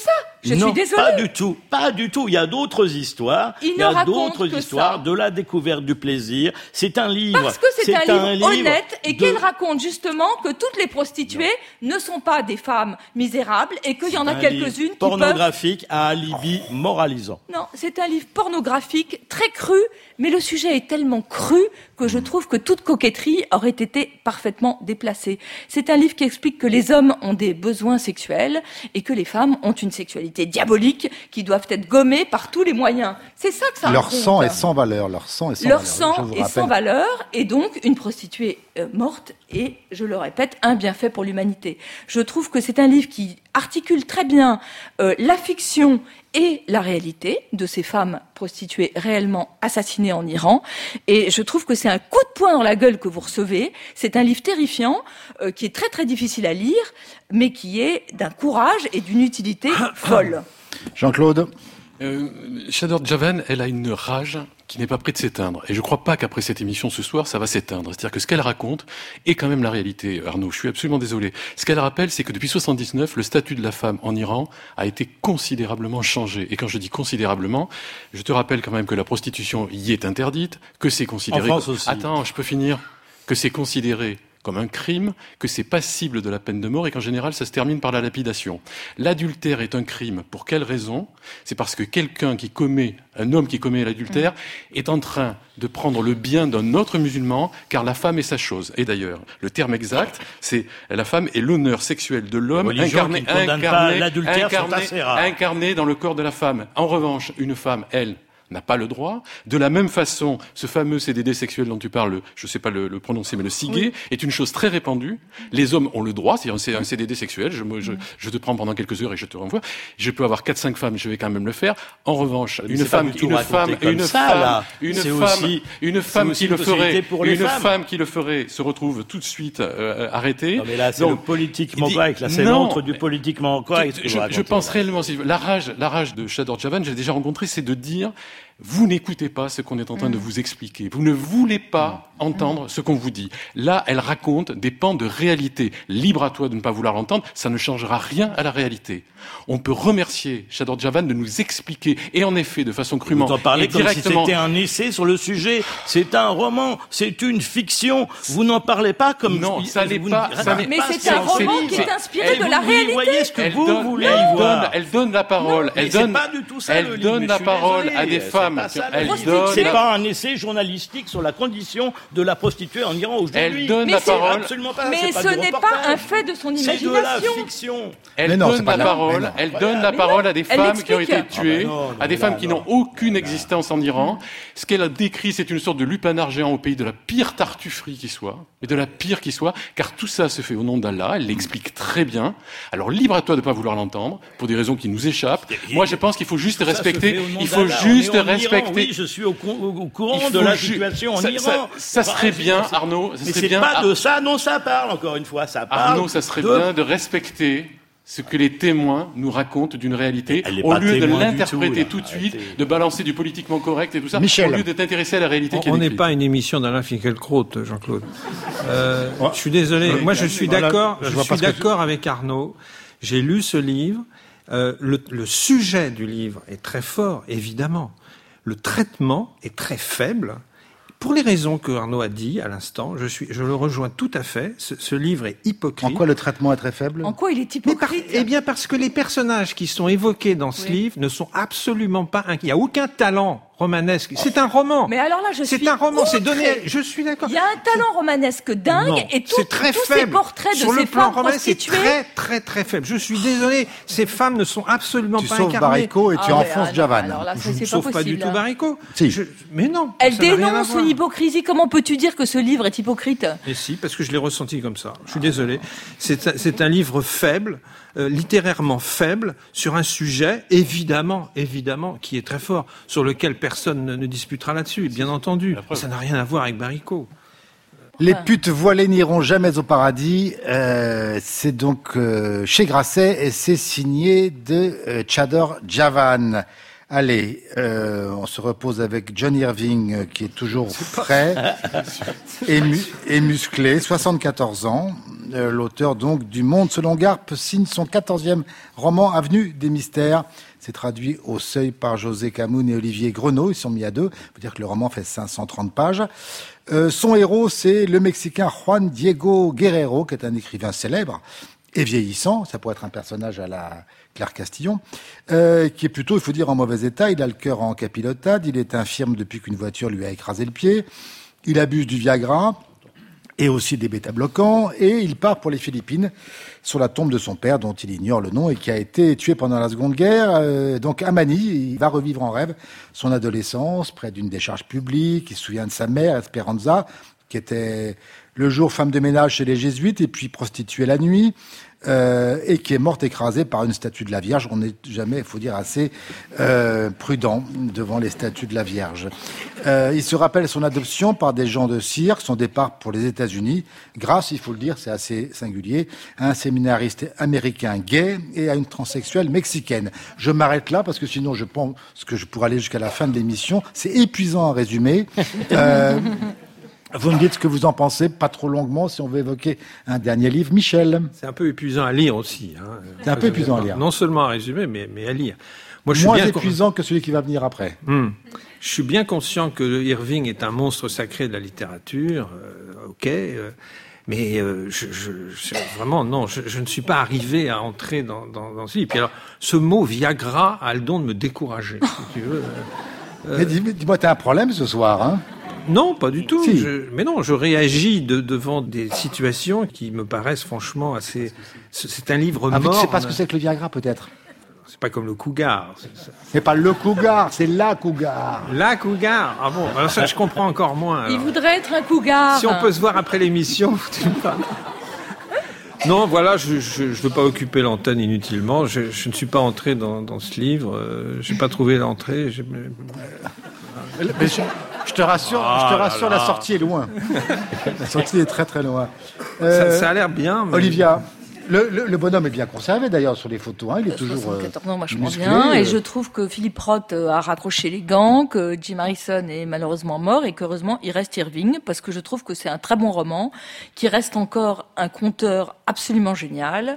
Je suis désolée. Pas du tout. Il y a d'autres histoires. Il y a d'autres histoires de la découverte du plaisir. C'est un livre. Parce que c'est un livre honnête et qu'elle raconte justement que toutes les prostituées ne sont pas des femmes misérables et qu'il y en a quelques-unes qui pornographique à alibi moralisant. Non, c'est un livre pornographique très cru, mais le sujet est tellement cru que je trouve que toute coquetterie aurait été parfaitement déplacée. C'est un livre qui explique que les hommes ont des besoins sexuels et que les femmes ont une sexualité diabolique qui doivent être gommées par tous les moyens. C'est ça que ça raconte. Leur sang est sans valeur. Leur sang est sans valeur et donc une prostituée morte est, je le répète, un bienfait pour l'humanité. Je trouve que c'est un livre qui articule très bien la fiction et la réalité de ces femmes prostituées réellement assassinées en Iran. Et je trouve que c'est un coup de poing dans la gueule que vous recevez. C'est un livre terrifiant, qui est très très difficile à lire, mais qui est d'un courage et d'une utilité folle. Jean-Claude. Shador Javan, elle a une rage qui n'est pas près de s'éteindre. Et je ne crois pas qu'après cette émission ce soir, ça va s'éteindre. C'est-à-dire que ce qu'elle raconte est quand même la réalité, Arnaud. Je suis absolument désolé. Ce qu'elle rappelle, c'est que depuis 1979, le statut de la femme en Iran a été considérablement changé. Et quand je dis considérablement, je te rappelle quand même que la prostitution y est interdite, que c'est considéré... En France aussi. Attends, je peux finir. Que c'est considéré comme un crime, que c'est passible de la peine de mort et qu'en général, ça se termine par la lapidation. L'adultère est un crime. Pour quelle raison ? C'est parce que un homme qui commet l'adultère est en train de prendre le bien d'un autre musulman, car la femme est sa chose. Et d'ailleurs, le terme exact, c'est la femme est l'honneur sexuel de l'homme incarné dans le corps de la femme. En revanche, une femme, elle, n'a pas le droit. De la même façon, ce fameux CDD sexuel dont tu parles, je ne sais pas le prononcer, mais le ciguet, est une chose très répandue. Les hommes ont le droit, c'est un CDD sexuel, je te prends pendant quelques heures et je te renvoie. Je peux avoir 4-5 femmes, je vais quand même le faire. En revanche, une femme qui le ferait se retrouve tout de suite arrêtée. Non mais là, c'est le politiquement correct. Là, c'est l'autre du politiquement correct. Je pense réellement, la rage de Shador Javan, j'ai déjà rencontré, c'est de dire: vous n'écoutez pas ce qu'on est en train de vous expliquer. Vous ne voulez pas entendre ce qu'on vous dit. Là, elle raconte des pans de réalité. Libre à toi de ne pas vouloir l'entendre, ça ne changera rien à la réalité. On peut remercier Shador Javan de nous expliquer, et en effet, de façon crûment et directement... Comme si c'était un essai sur le sujet. C'est un roman, c'est une fiction. Vous n'en parlez pas comme... Non, ça n'est pas... Mais c'est un roman qui est inspiré de la réalité. Vous voyez ce que vous voulez y voir. Elle donne la parole. Elle donne la parole à des femmes. C'est pas un essai journalistique sur la condition de la prostituée en Iran aujourd'hui. Elle donne la parole. Absolument pas. Mais ce n'est pas un fait de son imagination. C'est de la fiction. Elle donne la parole à des femmes qui ont été tuées, à des femmes qui n'ont aucune existence en Iran. Ce qu'elle a décrit, c'est une sorte de lupanar géant au pays de la pire tartufferie qui soit, mais de la pire qui soit, car tout ça se fait au nom d'Allah. Elle l'explique très bien. Alors libre à toi de ne pas vouloir l'entendre, pour des raisons qui nous échappent. Moi, je pense qu'il faut juste respecter. Il faut juste respecter. Oui, je suis au courant de la situation en Iran. Ça serait bien, Arnaud. Mais c'est pas de ça dont ça parle, encore une fois. Ça parle. Arnaud, ça serait bien de respecter ce que les témoins nous racontent d'une réalité, au lieu de l'interpréter tout de suite, de balancer du politiquement correct et tout ça, Michel. au lieu de t'intéresser à la réalité qui est On décrite. n'est pas une émission d'Alain Finkielkraut, Jean-Claude. Je suis désolé. Moi, je suis d'accord. Je suis d'accord avec Arnaud. J'ai lu ce livre. Le sujet du livre est très fort, évidemment. Le traitement est très faible. Pour les raisons que Arnaud a dit à l'instant, je le rejoins tout à fait. Ce livre est hypocrite. En quoi le traitement est très faible ? En quoi il est hypocrite ? Eh bien, parce que les personnages qui sont évoqués dans ce livre ne sont absolument pas il n'y a aucun talent romanesque. C'est un roman. Mais alors là, c'est un roman. C'est donné. Je suis d'accord. Il y a un talent romanesque dingue non, et tous ces portraits de sur ces femmes c'est prostituées. très, très, très faible. Je suis désolé. Ces femmes ne sont absolument pas incarnées. Tu sauves Barico et tu enfonces Javan. Alors là, je ne c'est sauve pas du possible. tout Barico. Si. Mais non. Elle dénonce une hypocrisie. Comment peux-tu dire que ce livre est hypocrite ? Et si, parce que je l'ai ressenti comme ça. Je suis désolé. C'est un livre faible, littérairement faible, sur un sujet, évidemment, qui est très fort, sur lequel personne ne disputera là-dessus, bien entendu. Ça n'a rien à voir avec Barico. Les putes voilées n'iront jamais au paradis. C'est donc chez Grasset et c'est signé de Shador Javan. Allez, on se repose avec John Irving, qui est toujours frais et musclé, 74 ans. l'auteur donc du Monde selon Garp signe son 14e roman Avenue des Mystères. C'est traduit au Seuil par José Camoun et Olivier Grenot. Ils sont mis à deux. Il faut dire que le roman fait 530 pages. Son héros, c'est le Mexicain Juan Diego Guerrero, qui est un écrivain célèbre et vieillissant. Ça pourrait être un personnage à la Claire Castillon, qui est plutôt, il faut dire, en mauvais état. Il a le cœur en capilotade. Il est infirme depuis qu'une voiture lui a écrasé le pied. Il abuse du Viagra et aussi des bêta-bloquants, et il part pour les Philippines sur la tombe de son père, dont il ignore le nom et qui a été tué pendant la Seconde Guerre. Donc à Manille, il va revivre en rêve son adolescence près d'une décharge publique. Il se souvient de sa mère, Esperanza, qui était le jour femme de ménage chez les Jésuites et puis prostituée la nuit, et qui est morte écrasée par une statue de la Vierge. On n'est jamais, il faut dire, assez prudent devant les statues de la Vierge. Il se rappelle son adoption par des gens de cirque, son départ pour les États-Unis, grâce, il faut le dire, c'est assez singulier, à un séminariste américain gay et à une transsexuelle mexicaine. Je m'arrête là parce que sinon je pense que je pourrais aller jusqu'à la fin de l'émission. C'est épuisant à résumer. Vous me dites ce que vous en pensez, pas trop longuement, si on veut évoquer un dernier livre. Michel. C'est un peu épuisant à lire aussi. Hein. C'est un peu épuisant à lire. Non seulement à résumer, mais à lire. Moi, Moins épuisant que celui qui va venir après. Je suis bien conscient que Irving est un monstre sacré de la littérature, mais vraiment, non, je ne suis pas arrivé à entrer dans ce livre. Puis alors, ce mot Viagra a le don de me décourager, si tu veux. Mais dis-moi, t'as un problème ce soir, hein? Non, pas du tout. Si. Mais non, je réagis devant des situations qui me paraissent franchement assez... C'est un livre mort. Tu sais pas ce que c'est que le Viagra, peut-être? C'est pas comme le cougar. C'est pas le cougar, c'est la cougar. La cougar. Ah bon, alors ça, je comprends encore moins. Alors. Il voudrait être un cougar. Si on peut se voir après l'émission, tu me parles. Non, voilà, je veux pas occuper l'antenne inutilement. Je ne suis pas entré dans ce livre. J'ai pas trouvé l'entrée. Mais je te rassure, la sortie est loin. La sortie est très très loin. Ça a l'air bien. Mais... Olivia, le bonhomme est bien conservé d'ailleurs sur les photos. Hein. Il est toujours 74 ans, moi je musclé, bien. Et je trouve que Philippe Roth a raccroché les gants, que Jim Harrison est malheureusement mort et qu'heureusement il reste Irving, parce que je trouve que c'est un très bon roman, qui reste encore un conteur absolument génial.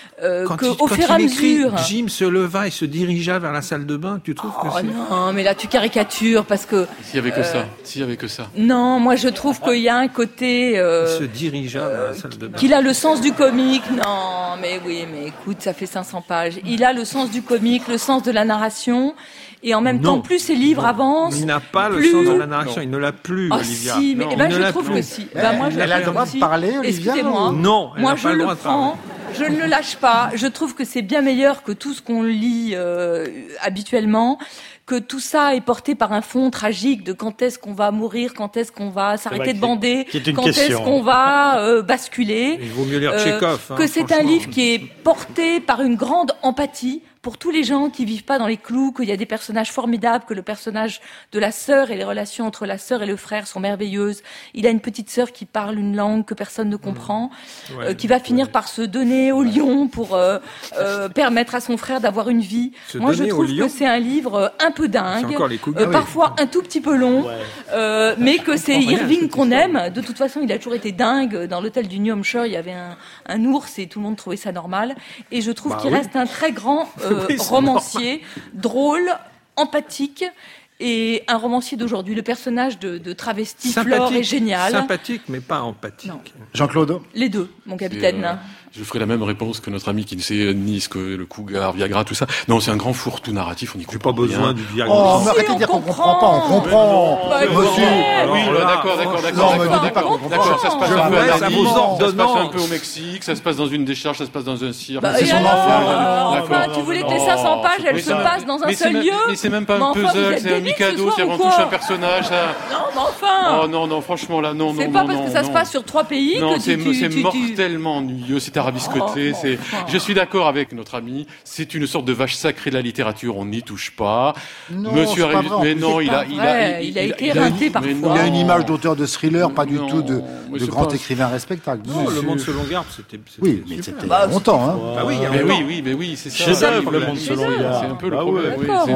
Au fur et à mesure, Jim se leva et se dirigea vers la salle de bain. Tu trouves que c'est... non, mais là tu caricatures parce que. S'il y avait que ça, s'il y avait que ça. Non, moi je trouve qu'il y a un côté. Il se dirigea vers la salle de bain. Qu'il a le sens du comique. Non, mais oui, mais écoute, ça fait 500 pages. Il a le sens du comique, le sens de la narration. Et en même temps, plus ses livres avancent. Il n'a pas le sens de la narration, il ne l'a plus, Olivia. Si, mais je trouve que si. Moi, elle a le droit de parler, Olivia. Excusez-moi. Non, elle n'a pas le droit de parler. Je ne le lâche pas. Je trouve que c'est bien meilleur que tout ce qu'on lit habituellement, que tout ça est porté par un fond tragique de quand est-ce qu'on va mourir, quand est-ce qu'on va s'arrêter de bander, quand est-ce qu'on va basculer. Il vaut mieux lire Tchekhov. Que c'est un livre qui est porté par une grande empathie pour tous les gens qui vivent pas dans les clous, qu'il y a des personnages formidables, que le personnage de la sœur et les relations entre la sœur et le frère sont merveilleuses. Il a une petite sœur qui parle une langue que personne ne comprend, qui va finir par se donner au lion pour permettre à son frère d'avoir une vie. Moi, je trouve que c'est un livre un peu dingue, parfois un tout petit peu long, mais que c'est Irving qu'on aime. De toute façon, il a toujours été dingue. Dans l'hôtel du New Hampshire, il y avait un ours et tout le monde trouvait ça normal. Et je trouve qu'il reste un très grand romancier, drôle, empathique, et un romancier d'aujourd'hui. Le personnage de travesti Flore est génial. Sympathique, mais pas empathique. Non. Jean-Claude. Les deux, mon capitaine. Je ferai la même réponse que notre ami qui ne sait ni ce que le cougar, Viagra, tout ça. Non, c'est un grand fourre-tout narratif, on y comprend pas besoin du Viagra. Oh, mais arrêtez de dire qu'on comprend pas, on comprend. Monsieur. Oui, d'accord. D'accord, ça se passe un peu à Narbonne, ça se passe un peu au Mexique, ça se passe dans une décharge, ça se passe dans un cirque. C'est son enfant. Enfin, tu voulais que les 500 pages, elles se passent dans un seul lieu. Mais c'est même pas un puzzle, c'est un Mikado, c'est avant touche un personnage. Non, mais enfin. Oh non, franchement là, non. C'est pas parce que ça se passe sur 3 pays que c'est mortellement ennuyeux, c'est arabiscoté, je suis d'accord avec notre ami, c'est une sorte de vache sacrée de la littérature, on n'y touche pas. Non, Monsieur c'est pas vrai. mais non, il a été éreinté parfois. Il a une image d'auteur de thriller, pas du tout de grand écrivain respectable. Non, Le Monde selon Garp, c'était oui, mais c'était longtemps, hein. Ah oui, mais oui, c'est ça. Chef-d'œuvre, Le Monde selon Garp. C'est un peu le problème.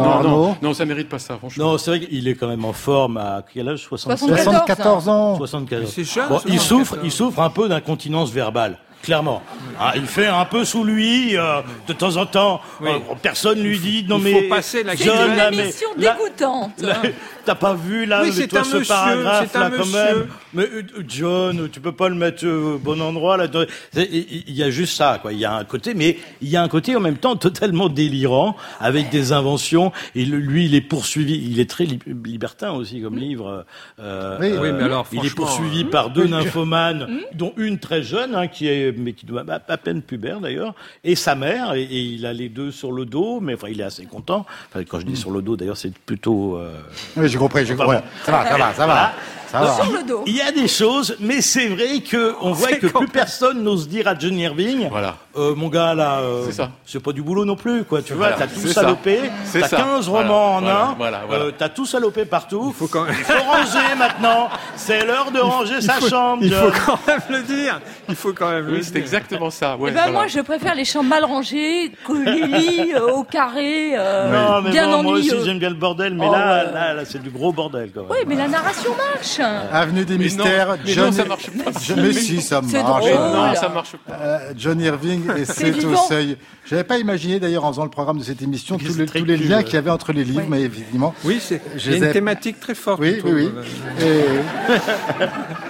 Non, ça mérite pas ça, franchement. Non, c'est vrai qu'il est quand même en forme à quel âge? 74 ans. 74. C'est jeune. Bon, il souffre un peu d'incontinence verbale. Clairement. Il fait un peu sous lui, de temps en temps. Oui. Personne lui dit, non il mais... faut passer la C'est John, une là, émission mais là- dégoûtante. T'as pas vu là, Oui, c'est toi, un ce monsieur, paragraphe c'est un là quand monsieur. même. Mais John, tu peux pas le mettre au bon endroit là. Il y a juste ça, quoi. Il y a un côté, mais il y a un côté en même temps totalement délirant, avec des inventions. Et lui, il est poursuivi. Il est très libertin aussi comme livre. Oui, mais alors, il est franchement, poursuivi par deux nymphomanes, dont une très jeune, mais qui doit à peine pubère d'ailleurs, et sa mère. Et il a les deux sur le dos, mais enfin, il est assez content. Enfin, quand je dis sur le dos, d'ailleurs, c'est plutôt. Oui, j'ai compris. Ça va. Sur le dos. Il y a des choses, mais c'est vrai que on voit que plus personne n'ose dire à John Irving, Voilà. mon gars là, C'est ça. c'est pas du boulot non plus, quoi. Tu vois, Voilà, t'as tout c'est salopé, C'est t'as ça. 15 Voilà, romans en voilà, un, voilà. t'as tout salopé partout. Il faut quand même... Il faut ranger maintenant. C'est l'heure de ranger sa chambre. Il faut John. quand même le dire. Il faut quand même le Oui, dire. c'est exactement ça. Ouais, Eh ben voilà. moi, je préfère les chambres mal rangées que les lits au carré, Non, mais bien bon, moi ennuyeux. aussi j'aime bien le bordel, mais Oh, là, c'est du gros bordel quand même. Oui, mais la narration marche. Avenue des Mais Mystères, non, mais non, ça marche pas. Mais si, ça C'est marche. drôle. Non, là. ça marche pas. John Irving et C'est au vivant. seuil. J'avais pas imaginé d'ailleurs en faisant le programme de cette émission tous les Strictures. liens qu'il y avait entre les livres, Oui. mais évidemment. Oui, Je il y a les ai- une thématique très forte. Oui, je trouve. oui, oui. Et...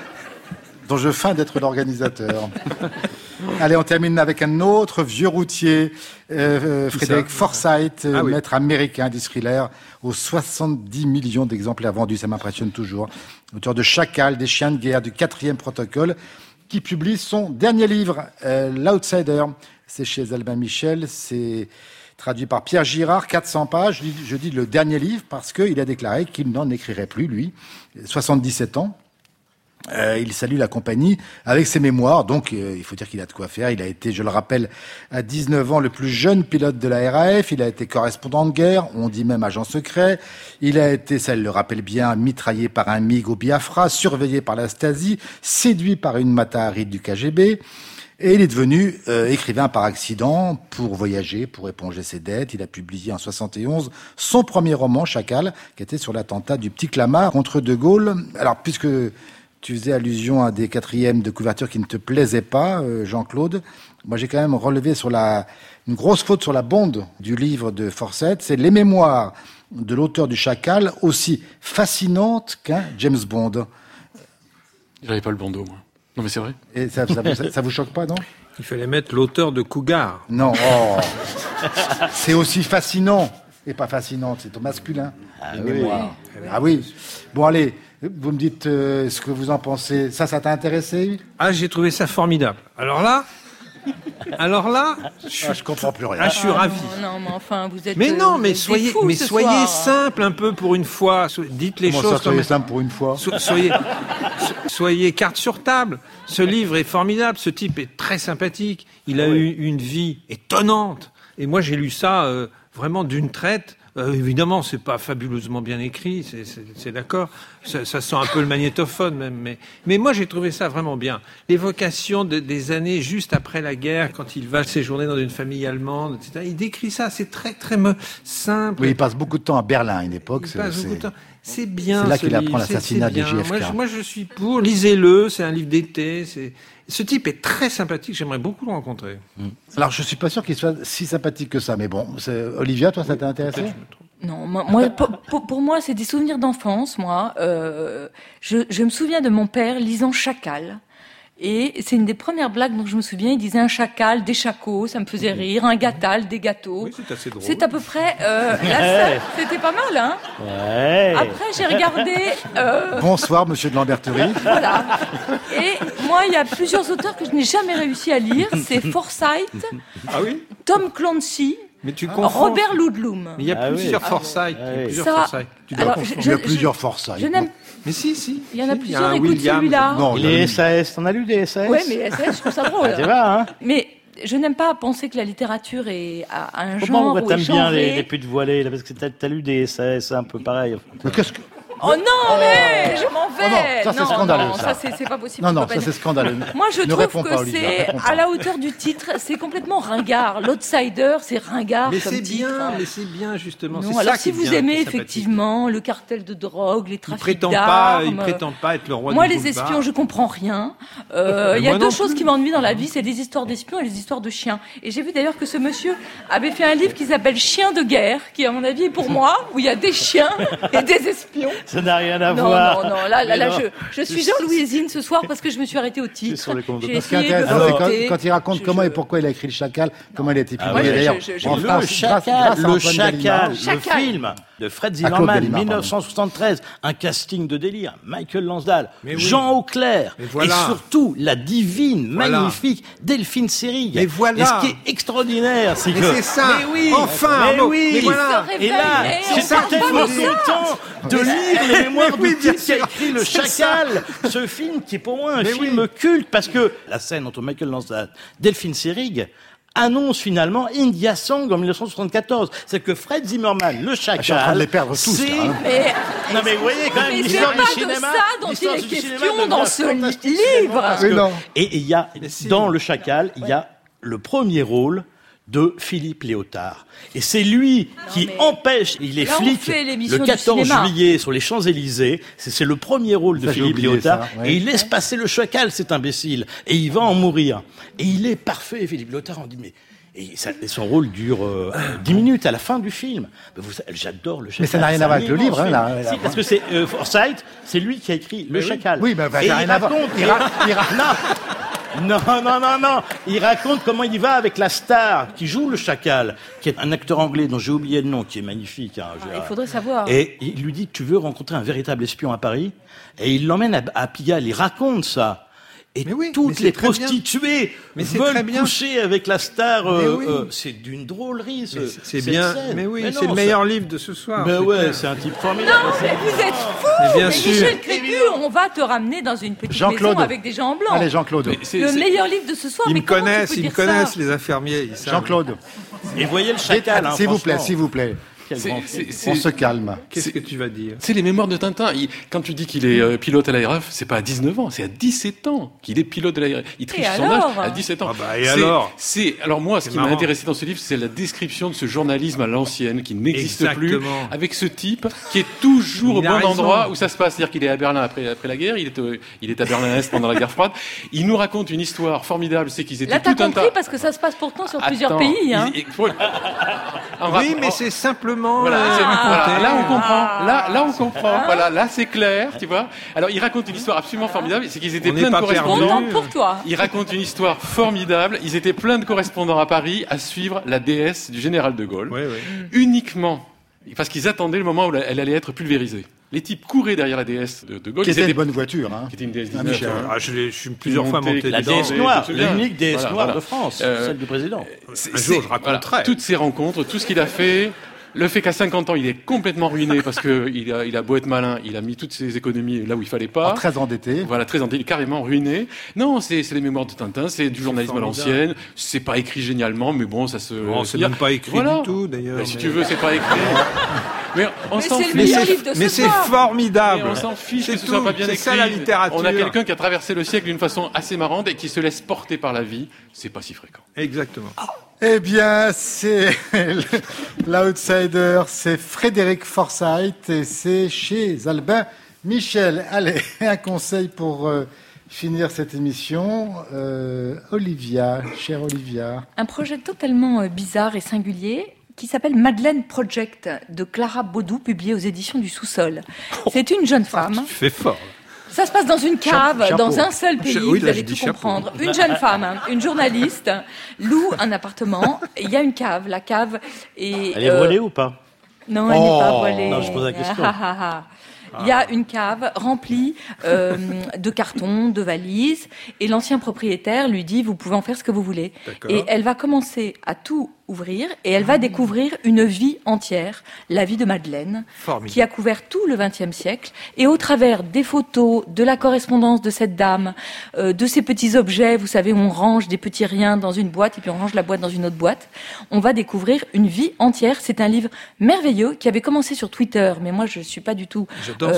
dont je feins d'être l'organisateur. Allez, on termine avec un autre vieux routier, Frédéric Forsyth, Ah oui. maître américain du thriller, aux 70 millions d'exemplaires vendus, ça m'impressionne toujours. Auteur de Chacal, des Chiens de guerre, du 4e protocole, qui publie son dernier livre, L'Outsider. C'est chez Albin Michel, c'est traduit par Pierre Girard, 400 pages. Je dis le dernier livre parce qu'il a déclaré qu'il n'en écrirait plus, lui, 77 ans. Il salue la compagnie avec ses mémoires, donc il faut dire qu'il a de quoi faire. Il a été, je le rappelle, à 19 ans le plus jeune pilote de la RAF, il a été correspondant de guerre, on dit même agent secret, il a été, ça le rappelle bien, mitraillé par un MiG au Biafra, surveillé par la Stasi, séduit par une Matahari du KGB, et il est devenu écrivain par accident pour voyager, pour éponger ses dettes. Il a publié en 71 son premier roman, Chacal, qui était sur l'attentat du Petit Clamart contre De Gaulle. Alors, puisque tu faisais allusion à des quatrièmes de couverture qui ne te plaisaient pas, Jean-Claude. Moi, j'ai quand même relevé une grosse faute sur la bande du livre de Forsyth. C'est les mémoires de l'auteur du Chacal, aussi fascinantes qu'un James Bond. J'avais pas le bandeau, moi. Non, mais c'est vrai. Et ça vous choque pas, non? Il fallait mettre l'auteur de Cougar. Non, oh. C'est aussi fascinant. Et pas fascinante, c'est au masculin. Les mémoires. Ah oui. Bon, allez. Vous me dites ce que vous en pensez. Ça t'a intéressé? Ah, j'ai trouvé ça formidable. Alors là, Je comprends plus rien. je suis ravi. Non, mais enfin, vous êtes. Mais non, mais des soyez fous ce soyez soir. simple un peu pour une fois. Dites les Comment choses ça, comme soyez simple pour une fois? Soyez carte sur table. Ce livre est formidable. Ce type est très sympathique. Il a eu une vie étonnante. Et moi, j'ai lu ça vraiment d'une traite. Évidemment, c'est pas fabuleusement bien écrit, c'est d'accord. Ça sent un peu le magnétophone même, mais moi j'ai trouvé ça vraiment bien. L'évocation des années juste après la guerre, quand il va séjourner dans une famille allemande, etc. Il décrit ça, c'est très très simple. Oui, il passe beaucoup de temps à Berlin à une époque. Il passe beaucoup de temps. C'est bien. C'est là ce qu'il apprend livre, l'assassinat c'est de bien. JFK. Moi, je suis pour. Lisez-le. C'est un livre d'été. Ce type est très sympathique. J'aimerais beaucoup le rencontrer. Alors, je suis pas sûr qu'il soit si sympathique que ça, mais bon. Olivia, toi, ça t'a intéressé? Non, moi, pour moi, c'est des souvenirs d'enfance. Moi, je me souviens de mon père lisant Chacal. Et c'est une des premières blagues dont je me souviens. Il disait un chacal, des chacos, ça me faisait rire. Un gâtal, des gâteaux. Oui, c'est assez drôle. C'est à peu près la seule. C'était pas mal, hein. Ouais. Après, j'ai regardé. Bonsoir, monsieur de Lamberterie. Voilà. Et moi, il y a plusieurs auteurs que je n'ai jamais réussi à lire. C'est Forsyth, Ah oui. Tom Clancy, Mais tu confonds. Robert Ludlum. Mais il y a Ah oui. plusieurs Forsyth. Il y a plusieurs Ça- Forsyth. Tu dois Alors, confondre. Il y a plusieurs Forsyth. Je n'aime. Mais si. Il y en a Si, plusieurs. un Écoute William. celui-là. Non, Les SAS, t'en as lu des SAS? Ouais, mais SAS, je trouve ça drôle. Tu vois, hein? Mais je n'aime pas penser que la littérature est à un Comment genre où t'aimes est bien genrée. les putes voilées, là, parce que t'as lu des SAS un peu pareil. Mais qu'est-ce que... Oh non, mais je m'en vais. Oh non, ça, c'est scandaleux, non, ça. c'est pas possible. Non, ça c'est scandaleux. Moi, je ne trouve réponds que pas, Olivia, c'est réponds pas. à la hauteur du titre, c'est complètement ringard. L'outsider, c'est ringard Mais comme c'est titre. bien justement. Non, c'est alors ça si qui est vous bien, aimez qui est sympathique. effectivement le cartel de drogue, les Il trafics prétend pas être le roi Moi, du les boulevard. espions, je comprends rien. Il y a moi deux non choses plus. qui m'ennuient dans la vie, c'est les histoires d'espions et les histoires de chiens. Et j'ai vu d'ailleurs que ce monsieur avait fait un livre qui s'appelle Chiens de guerre, qui à mon avis est pour moi, où il y a des chiens et des espions. Ça n'a rien à Non, voir. non, là, non. je suis Jean-Louisine ce soir parce que je me suis arrêtée au titre. sur les comptes. J'ai Ce qui est essayé de intéressant, c'est voter. quand il raconte comment et pourquoi il a écrit Le Chacal, comment il a été publié ouais, d'ailleurs. je- en le France, grâce à Le Antoine Chacal, Gallimard. le Chacal. film de Fred Claude Zimmerman, Gallimard, 1973, un casting de délire, Michael Lansdale, Mais oui. Jean Auclair, Mais voilà. et surtout la divine, Voilà. magnifique Delphine Seyrig. Mais voilà. Et ce qui est extraordinaire, c'est Mais que... c'est ça. Mais oui. Enfin, Mais bon. oui. Mais voilà. Se Et là, réveille, c'est ça on qu'il parle faut pas de dire. ça. content de lire les mémoires Mais oui, du bien type qui a sûr. écrit Le C'est Chacal, ce film qui est pour moi un Mais film oui. culte, parce que la scène entre Michael Lansdale, Delphine Seyrig, annonce finalement India Song en 1974. C'est que Fred Zimmerman, Le Chacal... Je suis en train de les perdre tous, c'est- là, hein. Mais Non mais vous voyez quand même mais c'est l'histoire pas du de cinéma... ça dont il l'histoire est du cinéma question devient dans ce fantastique, livre. parce Oui, que- non. Et il y a, si. dans Le Chacal, il y a le premier rôle de Philippe Léotard. Et c'est lui qui mais- empêche, il est Là, on flic fait l'émission le du 14 cinéma. juillet sur les Champs-Élysées, c'est le premier rôle de Ça, j'ai Philippe oublié Léotard, ça, ouais. et il laisse passer le Chacal, cet imbécile, et il va en mourir. Et il est parfait, Philippe Léotard, on dit, mais... Et son rôle dure 10 minutes à la fin du film. Mais j'adore le Chacal. Mais ça n'a rien C'est à voir un avec le immense livre, hein, film. là. Si, parce que c'est Forsyth, c'est lui qui a écrit Le Chacal. Oui, mais ça Et n'a il rien à voir. raconte- Non. Il raconte comment il va avec la star qui joue le Chacal, qui est un acteur anglais dont j'ai oublié le nom, qui est magnifique. Hein, il faudrait savoir. Et il lui dit, tu veux rencontrer un véritable espion à Paris? Et il l'emmène à Pigalle, il raconte ça. Et Mais oui, mais toutes c'est les très bien. prostituées Mais c'est très veulent bien. coucher avec la star. Mais oui. C'est d'une drôlerie, Mais c'est cette bien. scène. Mais oui, non, c'est le meilleur livre de ce soir. Mais c'est ouais, clair. c'est un type formidable. Non, mais vous êtes fous. Mais bien Mais sûr. Michel Crépu, on va te ramener dans une petite Jean-Claude. maison avec des gens en blanc. Allez, Jean-Claude. Le meilleur livre de ce soir. Ils mais me comment tu connaissent, peux ils me dire ça connaissent, les infirmiers. ils savent. Jean-Claude. Et voyez le Chacal, hein, S'il vous plaît, franchement. s'il vous plaît. Quel grand film. On se calme. Qu'est-ce que tu vas dire? C'est les mémoires de Tintin. Quand tu dis qu'il est pilote à l'ARF, c'est pas à 19 ans, c'est à 17 ans qu'il est pilote de l'ARF. Il triche son âge alors à 17 ans. Ah bah, et alors Alors moi, ce C'est qui m'a marrant. intéressé dans ce livre, c'est la description de ce journalisme à l'ancienne qui n'existe plus, Exactement. avec ce type qui est toujours au Il a bon raison. endroit où ça se passe. C'est-à-dire qu'il est à Berlin après la guerre, il est à Berlin-Est pendant la guerre froide. Il nous raconte une histoire formidable, c'est qu'ils étaient Là, t'as tout un compris tas. parce que ça se passe pourtant sur plusieurs Attends, pays. Hein. Oui, mais c'est simplement. Voilà, là on comprend. Là on comprend. Voilà, là c'est clair, tu vois. Alors il raconte une histoire absolument formidable. C'est qu'ils étaient On n'est plein de pas correspondants. Contente pour toi. Il raconte une histoire formidable. Ils étaient plein de correspondants à Paris à suivre la déesse du général de Gaulle. Oui. Uniquement parce qu'ils attendaient le moment où elle allait être pulvérisée. Les types couraient derrière la déesse de Gaulle. Qui Ils était étaient- une bonne voiture, hein. qui était une déesse Ah, 19. Michel. Je suis plusieurs fois monté La dedans. déesse mais noire, tu te souviens. l'unique déesse Voilà, noire voilà. de France, celle du président. Un jour, je raconterai. toutes ces rencontres, tout ce qu'il a fait, le fait qu'à 50 ans, il est complètement ruiné parce que il a beau être malin, il a mis toutes ses économies là où il fallait pas. Très endetté. Voilà, très endetté, carrément ruiné. Non, c'est les mémoires de Tintin, c'est du journalisme à formidable. l'ancienne. C'est pas écrit génialement, mais bon, ça se. Bon, c'est lit. même pas écrit Voilà. du tout, d'ailleurs. Mais si mais- tu veux, c'est pas écrit. Mais on Mais s'en c'est le fiche. meilleur livre de ce Mais c'est soir. formidable. Mais on s'en fiche C'est que ce tout. soit pas bien C'est écrit. ça la littérature. On a quelqu'un qui a traversé le siècle d'une façon assez marrante et qui se laisse porter par la vie. C'est pas si fréquent. Exactement. Eh bien, c'est l'outsider, c'est Frédéric Forsyth et c'est chez Albin Michel. Allez, un conseil pour finir cette émission. Olivia, chère Olivia. Un projet totalement bizarre et singulier qui s'appelle Madeleine Project de Clara Baudou, publié aux éditions du Sous-Sol. C'est une jeune femme. Tu fais fort. Ça se passe dans une cave, Chapeau. dans un seul pays, Oui, vous là, allez je dis tout chapeau. comprendre. Une jeune femme, hein, une journaliste, loue un appartement. Il y a une cave. La cave est... Elle est voilée ou pas? Non, elle n'est pas Oh. voilée. Non, je pose la question. Il y a une cave remplie de cartons, de valises, et l'ancien propriétaire lui dit « Vous pouvez en faire ce que vous voulez ». D'accord. Et elle va commencer à tout ouvrir et elle va découvrir une vie entière, la vie de Madeleine, qui a couvert tout le XXe siècle. Et au travers des photos, de la correspondance de cette dame, de ces petits objets, vous savez, on range des petits riens dans une boîte et puis on range la boîte dans une autre boîte, on va découvrir une vie entière. C'est un livre merveilleux qui avait commencé sur Twitter, mais moi je suis pas du tout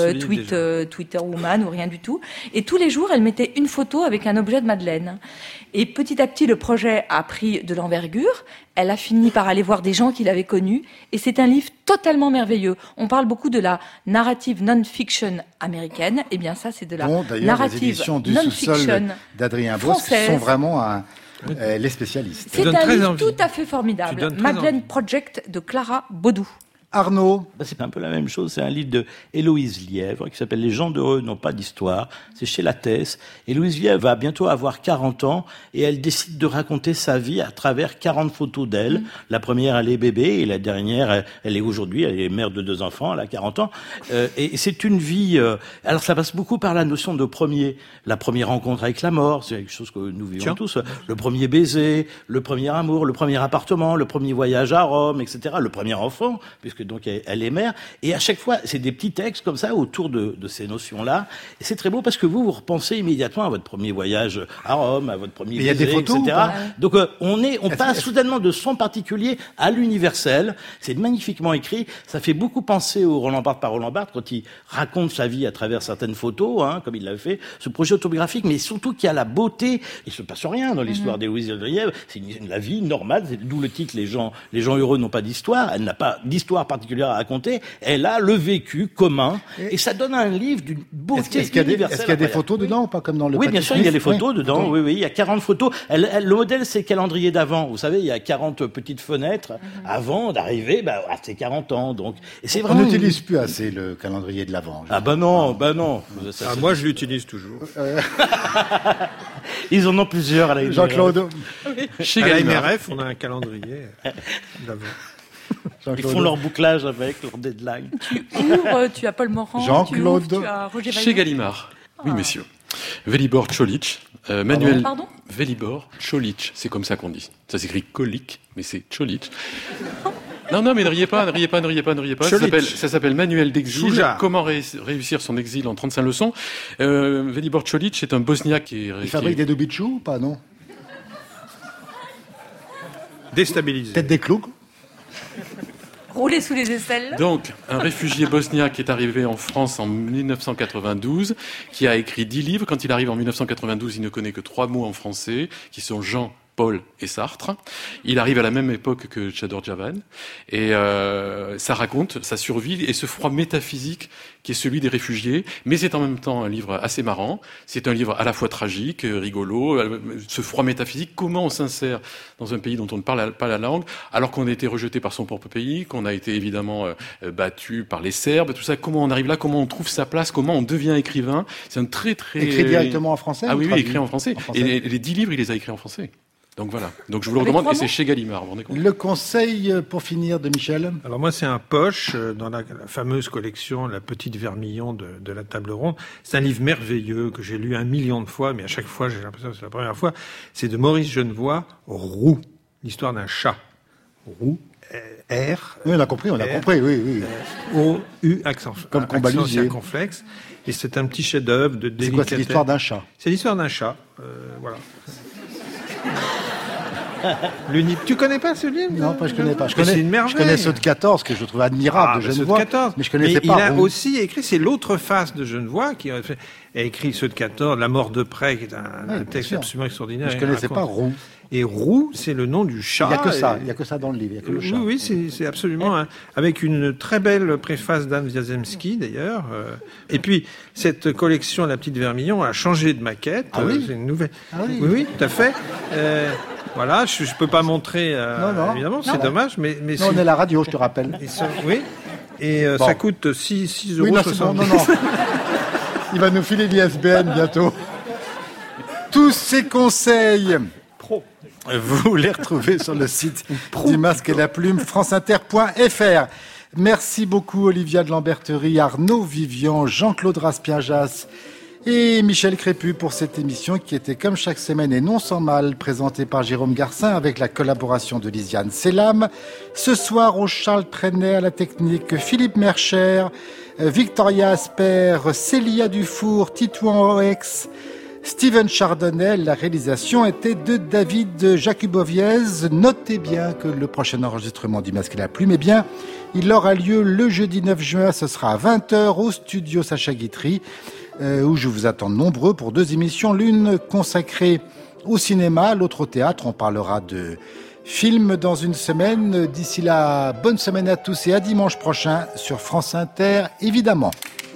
Twitter woman ou rien du tout. Et tous les jours, elle mettait une photo avec un objet de Madeleine. Et petit à petit, le projet a pris de l'envergure. Elle a fini par aller voir des gens qu'il avait connus. Et c'est un livre totalement merveilleux. On parle beaucoup de la narrative non-fiction américaine. Eh bien, ça, c'est de la narrative les éditions du sous-sol d'Adrien Bosc sont vraiment les spécialistes. C'est un livre tout à fait formidable. Madeleine Project de Clara Baudou. Arnaud. C'est un peu la même chose. C'est un livre de Héloïse Lièvre qui s'appelle « Les gens d'heureux n'ont pas d'histoire ». C'est chez Lattès. Héloïse Lièvre va bientôt avoir 40 ans et elle décide de raconter sa vie à travers 40 photos d'elle. La première, elle est bébé et la dernière, elle est aujourd'hui, elle est mère de 2 enfants, elle a 40 ans. Et c'est une vie... alors ça passe beaucoup par la notion de la première rencontre avec la mort, c'est quelque chose que nous vivons tous. Le premier baiser, le premier amour, le premier appartement, le premier voyage à Rome, etc. Le premier enfant, puisque donc elle est mère, et à chaque fois c'est des petits textes comme ça autour de ces notions-là, et c'est très beau parce que vous repensez immédiatement à votre premier voyage à Rome, à votre premier baiser, des photos, etc. Donc on passe soudainement de son particulier à l'universel. C'est magnifiquement écrit, ça fait beaucoup penser au Roland Barthes par Roland Barthes quand il raconte sa vie à travers certaines photos, comme il l'avait fait, ce projet autobiographique, mais surtout qu'il y a la beauté, il se passe rien dans l'histoire d'Héloïse Lièvre, c'est la vie normale, d'où le titre les gens heureux n'ont pas d'histoire, elle n'a pas d'histoire particulière à raconter, elle a le vécu commun, et ça donne un livre d'une beauté universelle. Est-ce qu'il y a des photos dedans ou pas comme dans le Oui, bien sûr, il y a les photos dedans, oui, il y a 40 photos. Le modèle, c'est le calendrier d'avant. Vous savez, il y a 40 petites fenêtres avant d'arriver à ces 40 ans. Donc, et c'est vraiment... On n'utilise plus assez le calendrier de l'avant. Non. Moi, je l'utilise toujours. Ils en ont plusieurs à la Jean-Claude. Chez la MRF, on a un calendrier d'avant. Ils font leur bouclage avec, leur deadline. Tu ouvres, tu as Paul Morand, Jean-Claude. tu as Roger Vaillant. Chez Gallimard. Oui, messieurs. Velibor Čolić, Manuel... Pardon Velibor Čolić, c'est comme ça qu'on dit. Ça s'écrit colique, mais c'est Čolić. Non, mais ne riez pas. Ça s'appelle Manuel d'exil. Chouja. Comment réussir son exil en 35 leçons. Velibor Čolić est un Bosniaque qui fabrique des Dubichou ou pas, non? Déstabilisé. Peut-être des clous. Rouler sous les aisselles. Donc, un réfugié bosniaque qui est arrivé en France en 1992, qui a écrit 10 livres. Quand il arrive en 1992, il ne connaît que 3 mots en français, qui sont Jean, Paul et Sartre. Il arrive à la même époque que Chador Javan. Et ça raconte sa survie et ce froid métaphysique qui est celui des réfugiés. Mais c'est en même temps un livre assez marrant. C'est un livre à la fois tragique, rigolo. Ce froid métaphysique, comment on s'insère dans un pays dont on ne parle pas la langue, alors qu'on a été rejeté par son propre pays, qu'on a été évidemment battu par les Serbes, tout ça. Comment on arrive là, comment on trouve sa place, comment on devient écrivain. C'est un très... Écrit directement en français? Ah oui, écrit en français. Et les 10 livres, il les a écrits en français. Donc voilà. Donc je vous le recommande et c'est chez Gallimard. Vous vous rendez compte ? Le conseil pour finir de Michel. Alors moi c'est un poche dans la fameuse collection La Petite Vermillon de la Table Ronde. C'est un livre merveilleux que j'ai lu 1 million de fois, mais à chaque fois j'ai l'impression que c'est la première fois. C'est de Maurice Genevoix, Roux, l'histoire d'un chat. Roux. R. Oui, on a compris, oui. O-U, accent circonflexe. Et c'est un petit chef-d'œuvre de délicatesse. C'est quoi, c'est l'histoire d'un chat? C'est l'histoire d'un chat, voilà. Tu connais pas ce livre? Non, je connais pas. C'est une merveille. Je connais ceux de 14 que je trouve admirable de Genevoix. Mais je connaissais pas. Il a aussi écrit, c'est l'autre face de Genevoix qui a écrit ceux de 14, La mort de Près, qui est un texte absolument extraordinaire. Mais je connaissais pas Roux. Et Roux, c'est le nom du chat. Il y a que ça dans le livre, il y a que le chat. Oui, c'est absolument avec une très belle préface d'Anne Wiazemski d'ailleurs. Et puis cette collection La Petite Vermillon a changé de maquette. Ah oui. C'est une nouvelle. Ah oui. Oui, tout à fait. Voilà, je peux pas montrer, évidemment, c'est dommage, mais non, on est à la radio, je te rappelle. Oui, et ça coûte 6,70 €. Oui, non. Il va nous filer l'ISBN bientôt. Tous ces conseils, vous les retrouvez sur le site du Masque et la Plume, franceinter.fr. Merci beaucoup Olivia de Lamberterie, Arnaud Vivian, Jean-Claude Raspiajas Et Michel Crépu pour cette émission qui était comme chaque semaine et non sans mal présentée par Jérôme Garcin avec la collaboration de Lisiane Selam. Ce soir au Charles Trenet à la technique, Philippe Mercher, Victoria Asper, Célia Dufour, Titouan Oex, Steven Chardonnel. La réalisation était de David Jacuboviez. Notez bien que le prochain enregistrement du Masque et la Plume, il aura lieu le jeudi 9 juin, ce sera à 20h au studio Sacha Guitry, où je vous attends nombreux pour 2 émissions, l'une consacrée au cinéma, l'autre au théâtre. On parlera de films dans une semaine. D'ici là, bonne semaine à tous et à dimanche prochain sur France Inter, évidemment.